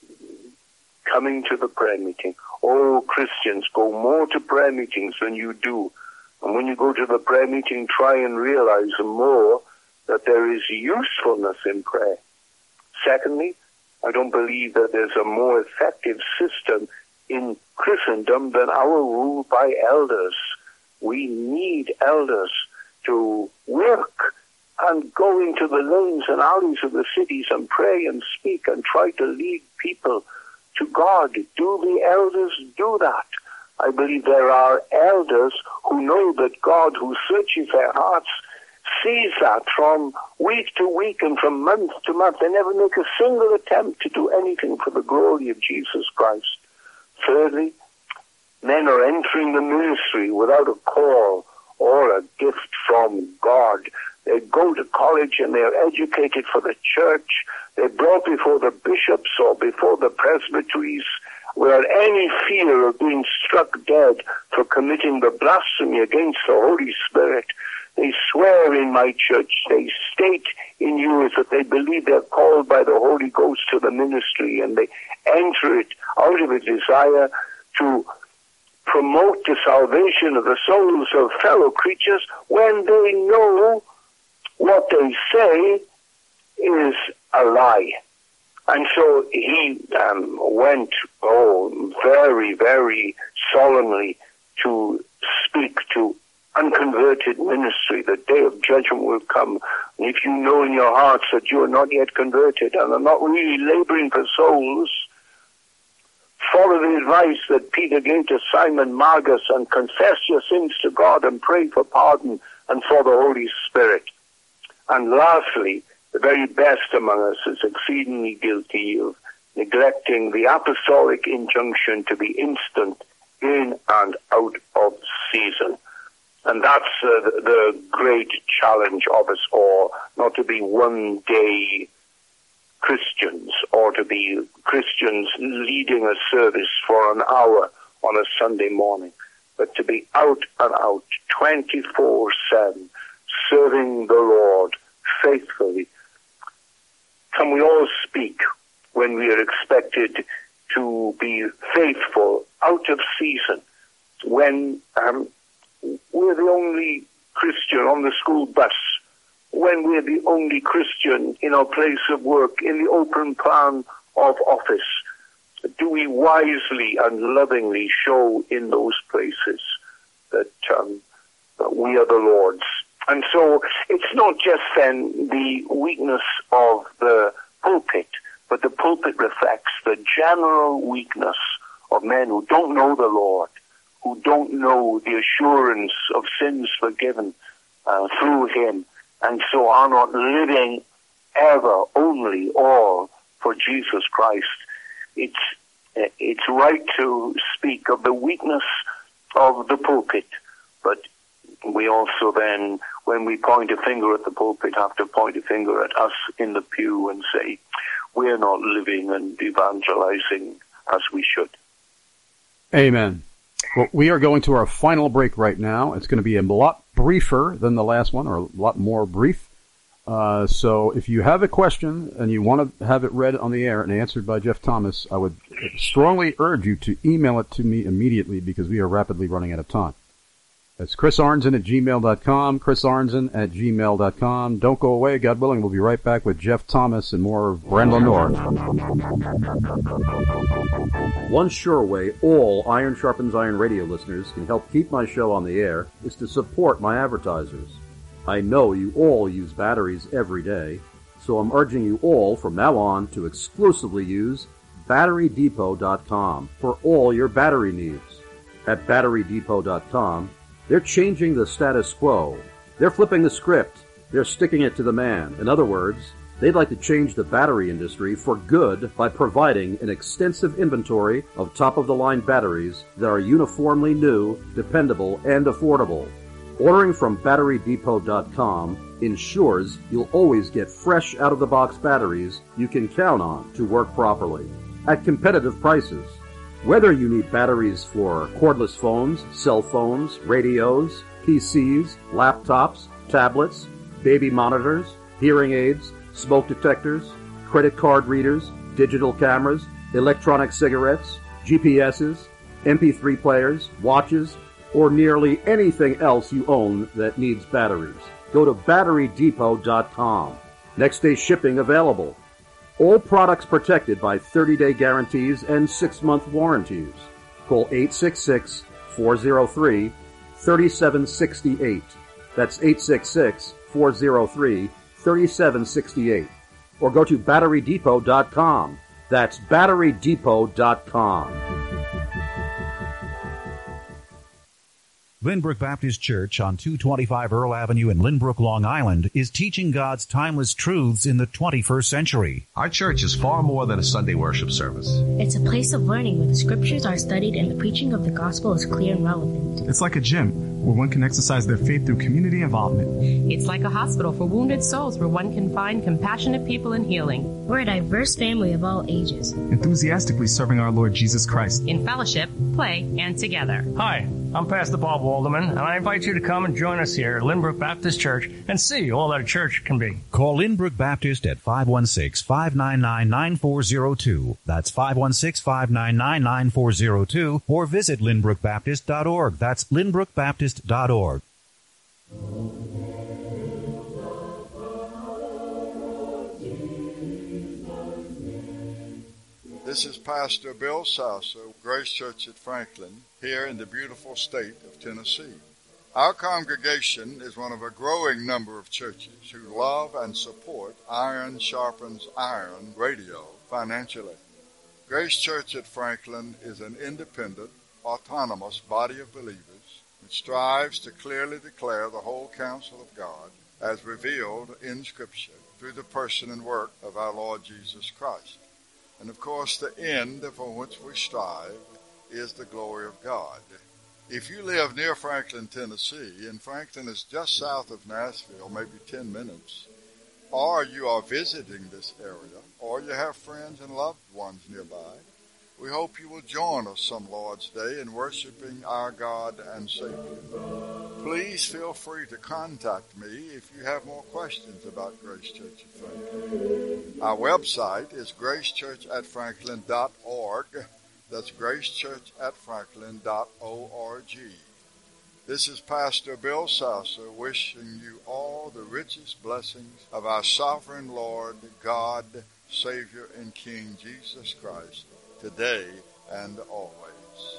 coming to the prayer meeting. Oh, Christians, go more to prayer meetings than you do. And when you go to the prayer meeting, try and realize more that there is usefulness in prayer. Secondly, I don't believe that there's a more effective system in Christendom than our rule by elders. We need elders to work and go into the lanes and alleys of the cities and pray and speak and try to lead people to God. Do the elders do that? I believe there are elders who know that God, who searches their hearts, sees that from week to week and from month to month. They never make a single attempt to do anything for the glory of Jesus Christ. Thirdly, men are entering the ministry without a call or a gift from God. They go to college and they are educated for the church. They're brought before the bishops or before the presbyteries without any fear of being struck dead for committing the blasphemy against the Holy Spirit. They swear in my church, they state in you that they believe they're called by the Holy Ghost to the ministry, and they enter it out of a desire to promote the salvation of the souls of fellow creatures when they know what they say is a lie. And so he went, very, very solemnly to speak to unconverted ministry. The day of judgment will come. And if you know in your hearts that you are not yet converted and are not really laboring for souls, follow the advice that Peter gave to Simon Magus and confess your sins to God and pray for pardon and for the Holy Spirit. And lastly, the very best among us is exceedingly guilty of neglecting the apostolic injunction to be instant in and out of season. And that's the great challenge of us all, not to be one-day Christians or to be Christians leading a service for an hour on a Sunday morning, but to be out and out 24/7, serving the Lord faithfully. Can we all speak when we are expected to be faithful out of season, when we're the only Christian on the school bus, when we're the only Christian in our place of work, in the open plan of office? Do we wisely and lovingly show in those places that we are the Lord's? And so it's not just then the weakness of the pulpit, but the pulpit reflects the general weakness of men who don't know the Lord, who don't know the assurance of sins forgiven through him, and so are not living ever, only, all for Jesus Christ. It's right to speak of the weakness of the pulpit, but we also then, when we point a finger at the pulpit, have to point a finger at us in the pew and say, we're not living and evangelizing as we should. Amen. Well, we are going to our final break right now. It's going to be a lot briefer than the last one, or a lot more brief. So if you have a question and you want to have it read on the air and answered by Jeff Thomas, I would strongly urge you to email it to me immediately because we are rapidly running out of time. That's chrisarnson@gmail.com, chrisarnson@gmail.com. Don't go away. God willing, we'll be right back with Jeff Thomas and more of Brand Lenore. One sure way all Iron Sharpens Iron radio listeners can help keep my show on the air is to support my advertisers. I know you all use batteries every day, so I'm urging you all from now on to exclusively use BatteryDepot.com for all your battery needs. At BatteryDepot.com, they're changing the status quo. They're flipping the script. They're sticking it to the man. In other words, they'd like to change the battery industry for good by providing an extensive inventory of top-of-the-line batteries that are uniformly new, dependable, and affordable. Ordering from BatteryDepot.com ensures you'll always get fresh out-of-the-box batteries you can count on to work properly at competitive prices. Whether you need batteries for cordless phones, cell phones, radios, PCs, laptops, tablets, baby monitors, hearing aids, smoke detectors, credit card readers, digital cameras, electronic cigarettes, GPSs, MP3 players, watches, or nearly anything else you own that needs batteries, go to BatteryDepot.com. Next day shipping available. All products protected by 30-day guarantees and 6-month warranties. Call 866-403-3768. That's 866-403-3768. Or go to BatteryDepot.com. That's BatteryDepot.com. Lynbrook Baptist Church on 225 Earl Avenue in Lynbrook, Long Island is teaching God's timeless truths in the 21st century. Our church is far more than a Sunday worship service. It's a place of learning where the scriptures are studied and the preaching of the gospel is clear and relevant. It's like a gym where one can exercise their faith through community involvement. It's like a hospital for wounded souls where one can find compassionate people in healing. We're a diverse family of all ages, enthusiastically serving our Lord Jesus Christ in fellowship, play, and together. Hi, I'm Pastor Bob Walderman, and I invite you to come and join us here at Lynbrook Baptist Church and see all that a church can be. Call Lynbrook Baptist at 516-599-9402. That's 516-599-9402, or visit lynbrookbaptist.org. That's lynbrookbaptist.org. This is Pastor Bill Sasso, Grace Church at Franklin, here in the beautiful state of Tennessee. Our congregation is one of a growing number of churches who love and support Iron Sharpens Iron radio financially. Grace Church at Franklin is an independent, autonomous body of believers which strives to clearly declare the whole counsel of God as revealed in Scripture through the person and work of our Lord Jesus Christ. And of course, the end for which we strive is the glory of God. If you live near Franklin, Tennessee, and Franklin is just south of Nashville, maybe 10 minutes, or you are visiting this area, or you have friends and loved ones nearby, we hope you will join us some Lord's Day in worshiping our God and Savior. Please feel free to contact me if you have more questions about Grace Church at Franklin. Our website is gracechurchatfranklin.org. That's gracechurchatfranklin.org. This is Pastor Bill Sasser wishing you all the richest blessings of our sovereign Lord, God, Savior, and King Jesus Christ, today and always.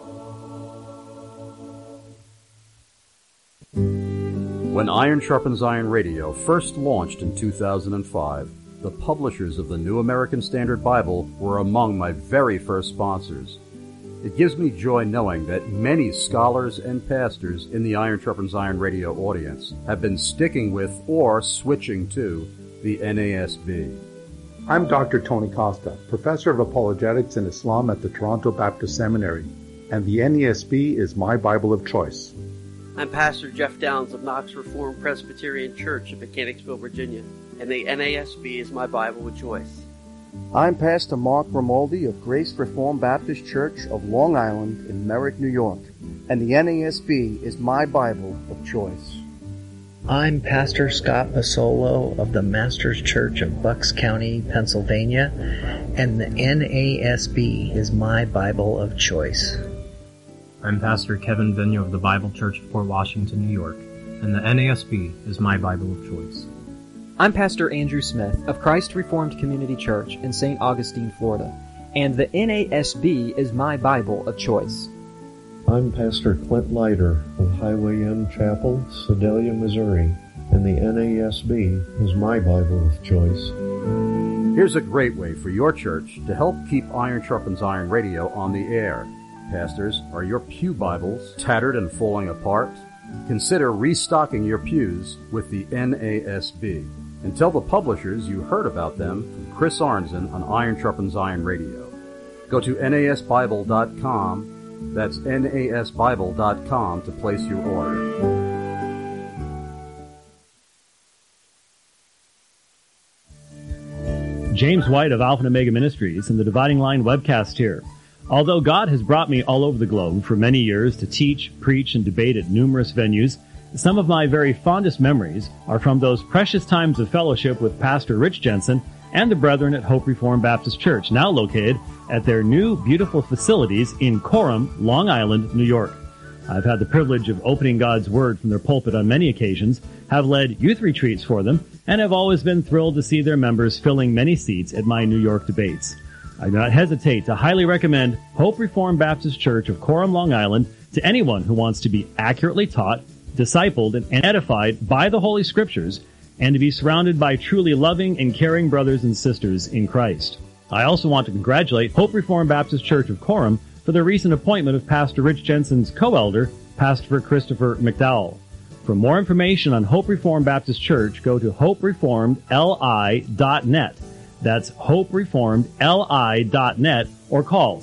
When Iron Sharpens Iron Radio first launched in 2005, the publishers of the New American Standard Bible were among my very first sponsors. It gives me joy knowing that many scholars and pastors in the Iron Sharpens Iron Radio audience have been sticking with or switching to the NASB. I'm Dr. Tony Costa, Professor of Apologetics and Islam at the Toronto Baptist Seminary, and the NASB is my Bible of choice. I'm Pastor Jeff Downs of Knox Reformed Presbyterian Church in Mechanicsville, Virginia, and the NASB is my Bible of choice. I'm Pastor Mark Romaldi of Grace Reformed Baptist Church of Long Island in Merrick, New York, and the NASB is my Bible of choice. I'm Pastor Scott Masolo of the Master's Church of Bucks County, Pennsylvania, and the NASB is my Bible of choice. I'm Pastor Kevin Vigneault of the Bible Church of Port Washington, New York, and the NASB is my Bible of choice. I'm Pastor Andrew Smith of Christ Reformed Community Church in St. Augustine, Florida, and the NASB is my Bible of choice. I'm Pastor Clint Leiter of Highway M Chapel, Sedalia, Missouri, and the NASB is my Bible of choice. Here's a great way for your church to help keep Iron Sharpens Iron Radio on the air. Pastors, are your pew Bibles tattered and falling apart? Consider restocking your pews with the NASB. And tell the publishers you heard about them from Chris Arnzen on Iron Sharpens Iron Radio. Go to nasbible.com. That's nasbible.com to place your order. James White of Alpha and Omega Ministries and the Dividing Line webcast here. Although God has brought me all over the globe for many years to teach, preach, and debate at numerous venues, some of my very fondest memories are from those precious times of fellowship with Pastor Rich Jensen and the brethren at Hope Reformed Baptist Church, now located at their new beautiful facilities in Coram, Long Island, New York. I've had the privilege of opening God's Word from their pulpit on many occasions, have led youth retreats for them, and have always been thrilled to see their members filling many seats at my New York debates. I do not hesitate to highly recommend Hope Reformed Baptist Church of Coram, Long Island to anyone who wants to be accurately taught, discipled, and edified by the Holy Scriptures, and to be surrounded by truly loving and caring brothers and sisters in Christ. I also want to congratulate Hope Reformed Baptist Church of Coram for the recent appointment of Pastor Rich Jensen's co-elder, Pastor Christopher McDowell. For more information on Hope Reformed Baptist Church, go to hopereformedli.net. That's hopereformedli.net, or call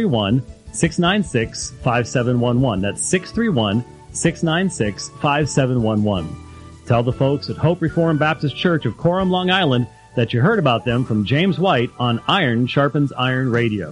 631-696-5711. That's 631-696-5711. Tell the folks at Hope Reformed Baptist Church of Coram, Long Island, that you heard about them from James White on Iron Sharpens Iron Radio.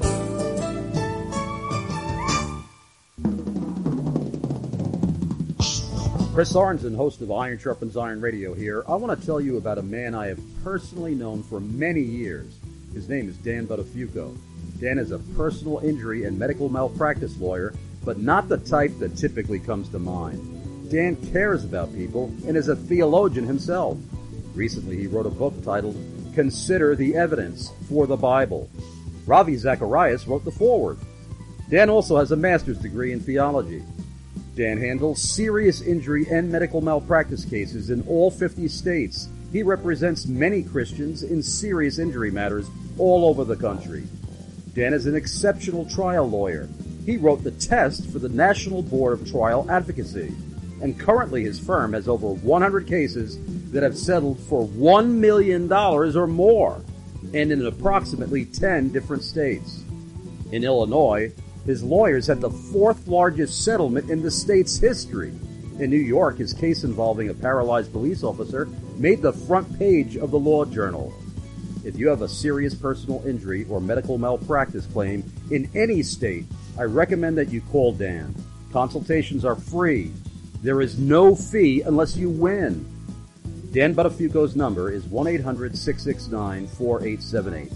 Chris Arnzen, host of Iron Sharpens Iron Radio here. I want to tell you about a man I have personally known for many years. His name is Dan Buttafuoco. Dan is a personal injury and medical malpractice lawyer, but not the type that typically comes to mind. Dan cares about people and is a theologian himself. Recently, he wrote a book titled Consider the Evidence for the Bible. Ravi Zacharias wrote the foreword. Dan also has a master's degree in theology. Dan handles serious injury and medical malpractice cases in all 50 states. He represents many Christians in serious injury matters all over the country. Dan is an exceptional trial lawyer. He wrote the test for the National Board of Trial Advocacy. And currently his firm has over 100 cases that have settled for $1 million or more, and in approximately 10 different states. In Illinois, His lawyers had the 4th largest settlement in the state's history. In New York, his case involving a paralyzed police officer made the front page of the Law Journal. If you have a serious personal injury or medical malpractice claim in any state, I recommend that you call Dan. Consultations are free. There is no fee unless you win. Dan Buttafuoco's number is 1-800-669-4878.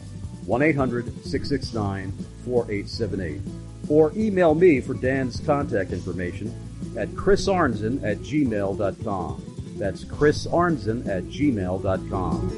1-800-669-4878. Or email me for Dan's contact information at chrisarnzen@gmail.com. That's chrisarnzen@gmail.com.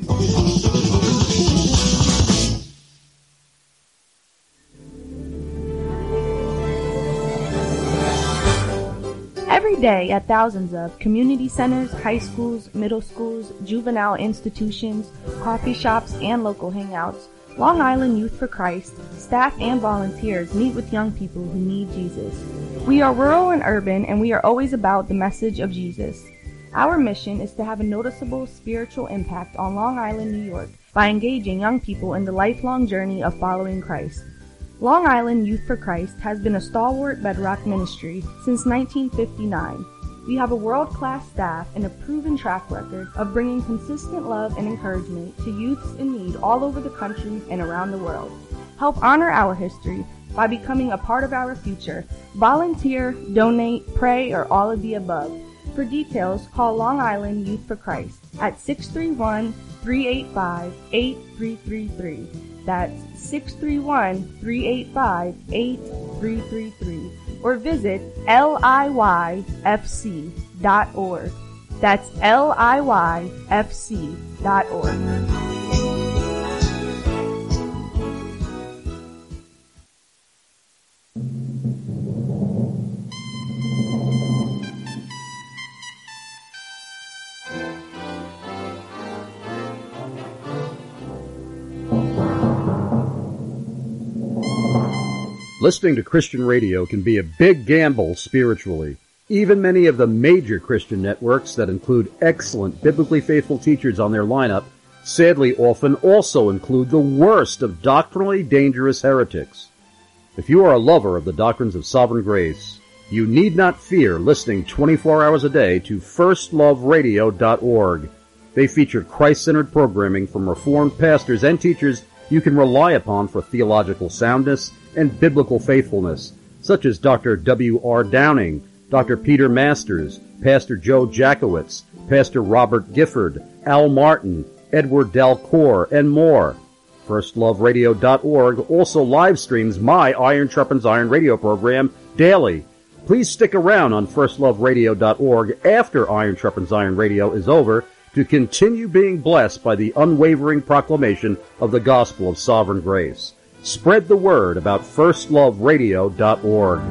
Every day at thousands of community centers, high schools, middle schools, juvenile institutions, coffee shops, and local hangouts, Long Island Youth for Christ, staff and volunteers meet with young people who need Jesus. We are rural and urban, and we are always about the message of Jesus. Our mission is to have a noticeable spiritual impact on Long Island, New York, by engaging young people in the lifelong journey of following Christ. Long Island Youth for Christ has been a stalwart bedrock ministry since 1959. We have a world-class staff and a proven track record of bringing consistent love and encouragement to youths in need all over the country and around the world. Help honor our history by becoming a part of our future. Volunteer, donate, pray, or all of the above. For details, call Long Island Youth for Christ at 631-385-8333. That's 631-385-8333. Or visit liyfc.org. That's liyfc.org. Listening to Christian radio can be a big gamble spiritually. Even many of the major Christian networks that include excellent biblically faithful teachers on their lineup sadly often also include the worst of doctrinally dangerous heretics. If you are a lover of the doctrines of sovereign grace, you need not fear listening 24 hours a day to firstloveradio.org. They feature Christ-centered programming from Reformed pastors and teachers you can rely upon for theological soundness and biblical faithfulness, such as Dr. W.R. Downing, Dr. Peter Masters, Pastor Joe Jackowitz, Pastor Robert Gifford, Al Martin, Edward Dalcour, and more. FirstLoveRadio.org also live streams my Iron Sharpens Iron radio program daily. Please stick around on FirstLoveRadio.org after Iron Sharpens Iron radio is over to continue being blessed by the unwavering proclamation of the gospel of sovereign grace. Spread the word about FirstLoveRadio.org.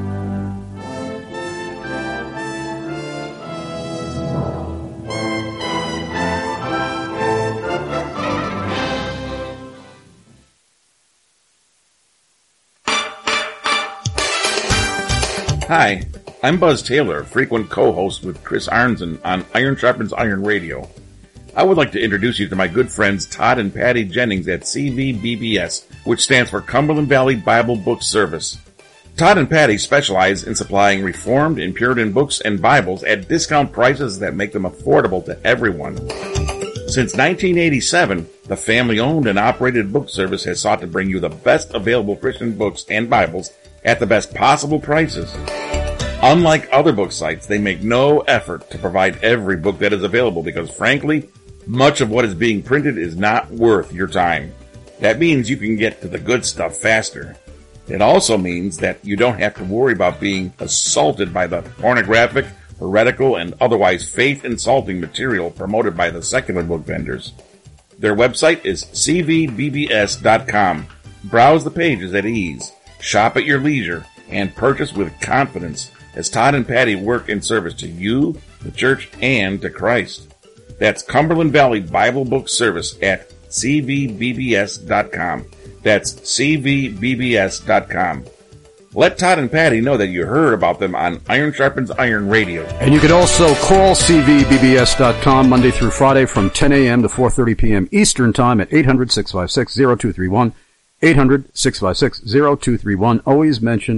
Hi, I'm Buzz Taylor, frequent co-host with Chris Arnzen on Iron Sharpens Iron Radio. I would like to introduce you to my good friends Todd and Patty Jennings at CVBBS, which stands for Cumberland Valley Bible Book Service. Todd and Patty specialize in supplying Reformed and Puritan books and Bibles at discount prices that make them affordable to everyone. Since 1987, the family-owned and operated book service has sought to bring you the best available Christian books and Bibles at the best possible prices. Unlike other book sites, they make no effort to provide every book that is available because, frankly, much of what is being printed is not worth your time. That means you can get to the good stuff faster. It also means that you don't have to worry about being assaulted by the pornographic, heretical, and otherwise faith-insulting material promoted by the secular book vendors. Their website is cvbbs.com. Browse the pages at ease, shop at your leisure, and purchase with confidence as Todd and Patty work in service to you, the church, and to Christ. That's Cumberland Valley Bible Book Service at cvbbs.com. That's cvbbs.com. Let Todd and Patty know that you heard about them on Iron Sharpens Iron Radio. And you can also call cvbbs.com Monday through Friday from 10 a.m. to 4:30 p.m. Eastern Time at 800-656-0231. 800-656-0231. Always mention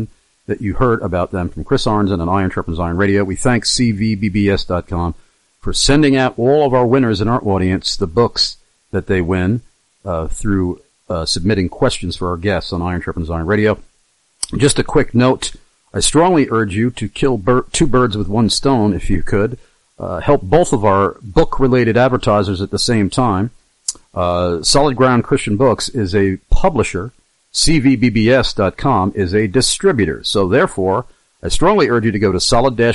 that you heard about them from Chris Arnzen and Iron Sharpens Iron Radio. We thank CVBBS.com for sending out all of our winners in our audience the books that they win through submitting questions for our guests on Iron Sharpens Iron Radio. Just a quick note, I strongly urge you to kill two birds with one stone if you could. Help both of our book-related advertisers at the same time. Solid Ground Christian Books is a publisher. CVBBS.com is a distributor. So therefore, I strongly urge you to go to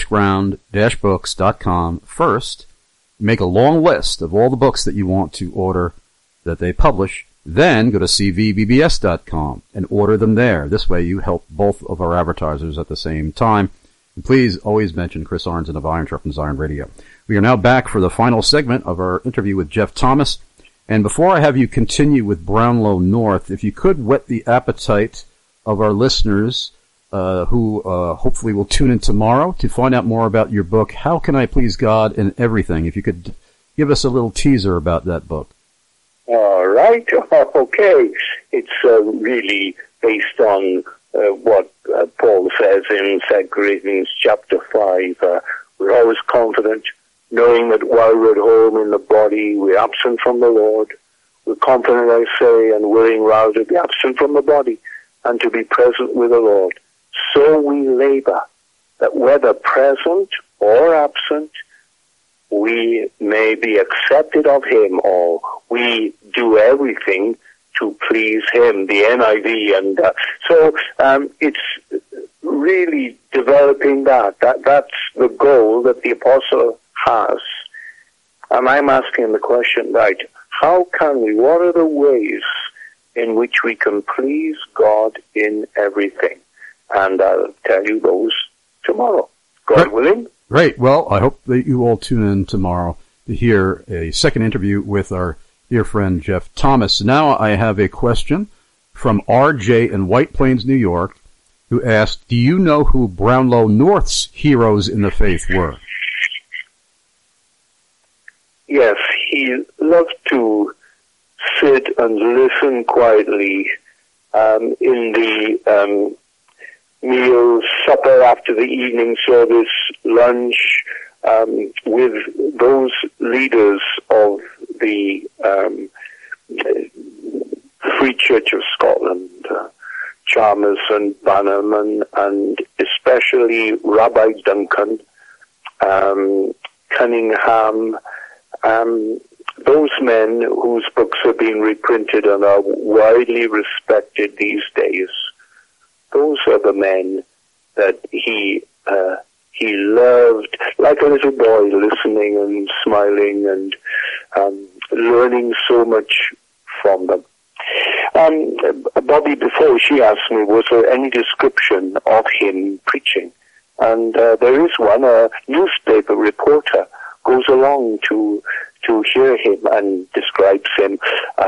solid-ground-books.com first, make a long list of all the books that you want to order that they publish, then go to CVBBS.com and order them there. This way you help both of our advertisers at the same time. And please always mention Chris Arnzen of Iron Sharpens Iron Radio. We are now back for the final segment of our interview with Jeff Thomas. And before I have you continue with Brownlow North, if you could whet the appetite of our listeners who hopefully will tune in tomorrow to find out more about your book, How Can I Please God in Everything? If you could give us a little teaser about that book. All right. Okay. It's really based on what Paul says in 2 Corinthians chapter 5. We're always confident, knowing that while we're at home in the body, we're absent from the Lord. We're confident, I say, and willing rather to be absent from the body and to be present with the Lord. So we labor that whether present or absent, we may be accepted of Him, or we do everything to please Him, the NIV. And so it's really developing that. That's the goal that the apostle has. And I'm asking the question, right, how can we, what are the ways in which we can please God in everything? And I'll tell you those tomorrow, God willing. Great. Well, I hope that you all tune in tomorrow to hear a second interview with our dear friend Jeff Thomas. Now I have a question from R.J. in White Plains, New York, who asked, do you know who Brownlow North's heroes in the faith were? Yes, he loved to sit and listen quietly in the meal, supper after the evening service, lunch, with those leaders of the Free Church of Scotland, Chalmers and Banham, and especially Rabbi Duncan, Cunningham, those men whose books are being reprinted and are widely respected these days. Those are the men that he loved, like a little boy, listening and smiling and learning so much from them. Bobby, before she asked me, was there any description of him preaching? And there is one. A newspaper reporter goes along to hear him and describes him.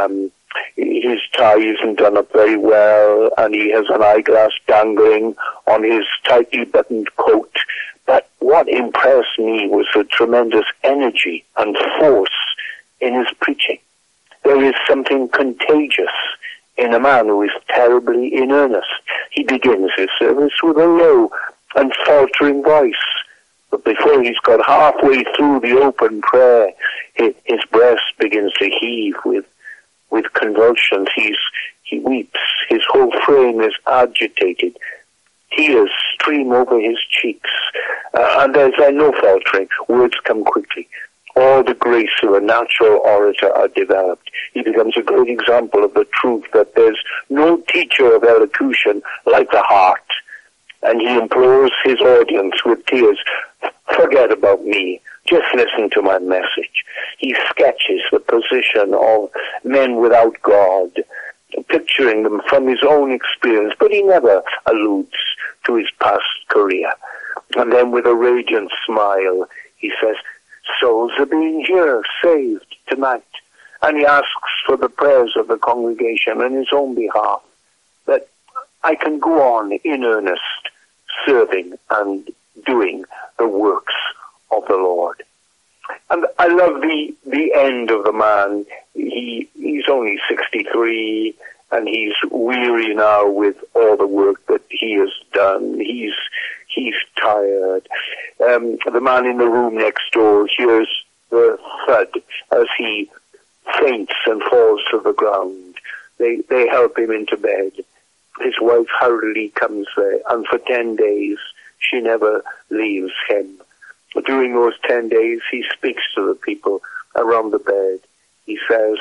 His tie isn't done up very well, and he has an eyeglass dangling on his tightly buttoned coat. But what impressed me was the tremendous energy and force in his preaching. There is something contagious in a man who is terribly in earnest. He begins his service with a low and faltering voice, but before he's got halfway through the open prayer, his breast begins to heave with convulsions. He weeps. His whole frame is agitated. Tears stream over his cheeks. And there's no faltering. Words come quickly. All the grace of a natural orator are developed. He becomes a great example of the truth that there's no teacher of elocution like the heart. And he implores his audience with tears, forget about me. Just listen to my message. He sketches the position of men without God, picturing them from his own experience, but he never alludes to his past career. And then with a radiant smile, he says, souls are being here, saved tonight. And he asks for the prayers of the congregation on his own behalf, that I can go on in earnest, serving and doing the works of the Lord. And I love the end of the man. He's only 63, and he's weary now with all the work that he is done. He's tired. The man in the room next door hears the thud as he faints and falls to the ground. They help him into bed. His wife hurriedly comes there, and for 10 days she never leaves him. During those 10 days, he speaks to the people around the bed. He says,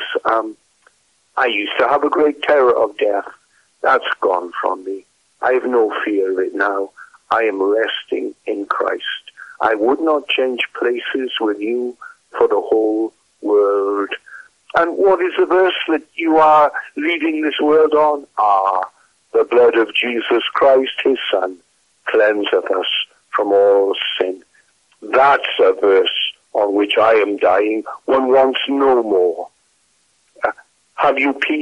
I used to have a great terror of death. That's gone from me. I have no fear of it now. I am resting in Christ. I would not change places with you for the whole world. And what is the verse that you are leaving this world on? The blood of Jesus Christ, his Son, cleanseth us from all sin. That's a verse on which I am dying. One wants no more. Have you peace?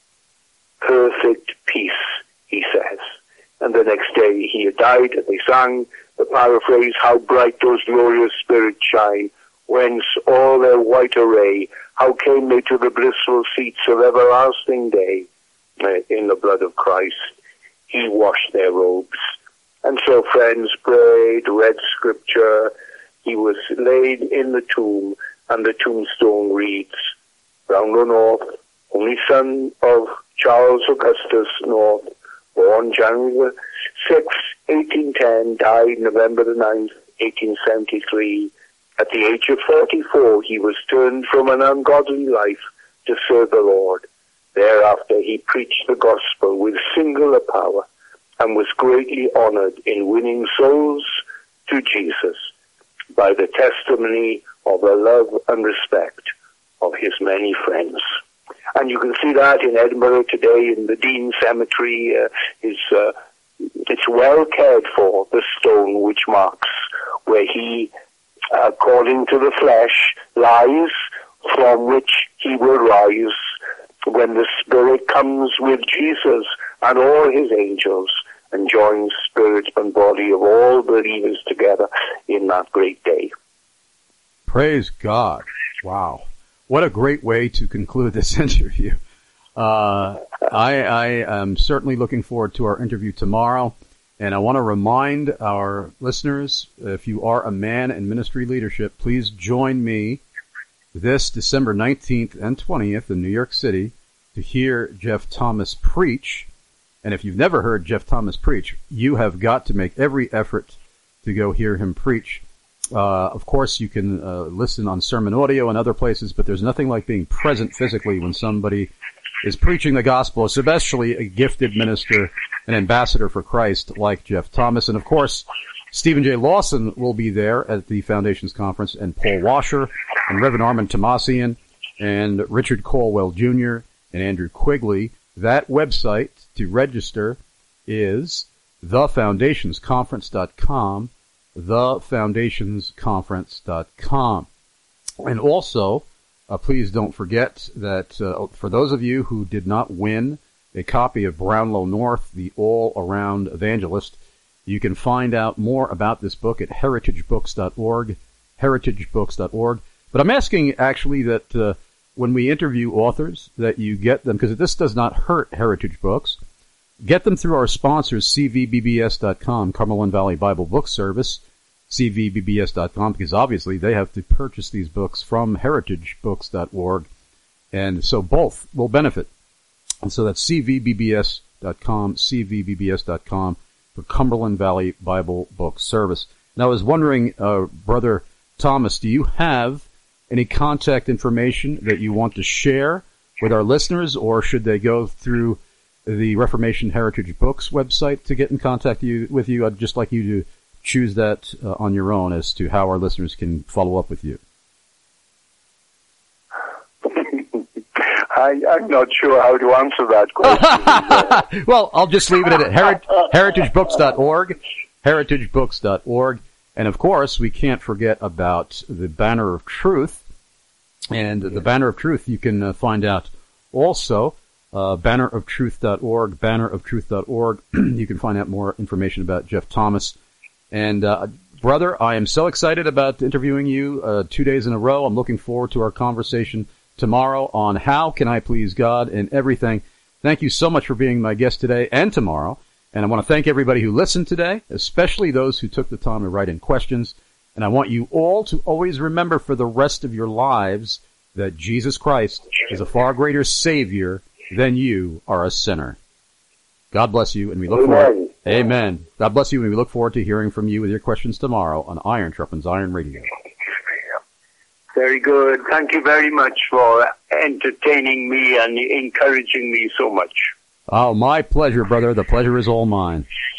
Perfect peace, he says. And the next day he had died, and they sang the paraphrase, how bright those glorious spirits shine, whence all their white array, how came they to the blissful seats of everlasting day? In the blood of Christ, he washed their robes. And so, friends, prayed, read scripture. He was laid in the tomb, and the tombstone reads, Brownlow North, only son of Charles Augustus North, born January 6, 1810, died November the 9th, 1873. At the age of 44, he was turned from an ungodly life to serve the Lord. Thereafter, he preached the gospel with singular power and was greatly honored in winning souls to Jesus by the testimony of the love and respect of his many friends. And you can see that in Edinburgh today in the Dean Cemetery. It's well cared for, the stone which marks where he, according to the flesh, lies, from which he will rise when the Spirit comes with Jesus and all his angels and joins spirit and body of all believers together in that great day. Praise God. Wow. What a great way to conclude this interview. I am certainly looking forward to our interview tomorrow. And I want to remind our listeners, if you are a man in ministry leadership, please join me this December 19th and 20th in New York City to hear Jeff Thomas preach. And if you've never heard Jeff Thomas preach, you have got to make every effort to go hear him preach. Of course, you can listen on sermon audio and other places, but there's nothing like being present physically when somebody is preaching the gospel, especially a gifted minister, an ambassador for Christ like Jeff Thomas. And of course, Stephen J. Lawson will be there at the Foundations Conference, and Paul Washer, and Reverend Armand Tomasian, and Richard Caldwell Jr., and Andrew Quigley. That website to register is thefoundationsconference.com, thefoundationsconference.com. And also, please don't forget that for those of you who did not win a copy of Brownlow North, the All-Around Evangelist, you can find out more about this book at heritagebooks.org, heritagebooks.org. But I'm asking, actually, that when we interview authors, that you get them, because this does not hurt Heritage Books, get them through our sponsors, cvbbs.com, Cumberland Valley Bible Book Service, cvbbs.com, because obviously they have to purchase these books from heritagebooks.org, and so both will benefit. And so that's cvbbs.com, cvbbs.com for Cumberland Valley Bible Book Service. Now, I was wondering, Brother Thomas, do you have any contact information that you want to share with our listeners, or should they go through the Reformation Heritage Books website to get in contact with you? I'd just like you to choose that on your own as to how our listeners can follow up with you. I'm not sure how to answer that question. Well, I'll just leave it at heritagebooks.org, heritagebooks.org. And of course, we can't forget about the Banner of Truth. And the Banner of Truth, you can find out also, banneroftruth.org, banneroftruth.org. You can find out more information about Jeff Thomas. And, brother, I am so excited about interviewing you 2 days in a row. I'm looking forward to our conversation tomorrow on how can I please God in everything. Thank you so much for being my guest today and tomorrow. And I want to thank everybody who listened today, especially those who took the time to write in questions. And I want you all to always remember for the rest of your lives that Jesus Christ is a far greater Savior than you are a sinner. God bless you, and we look forward. Amen. God bless you, and we look forward to hearing from you with your questions tomorrow on Iron Sharpens Iron Radio. Very good. Thank you very much for entertaining me and encouraging me so much. Oh, my pleasure, brother. The pleasure is all mine.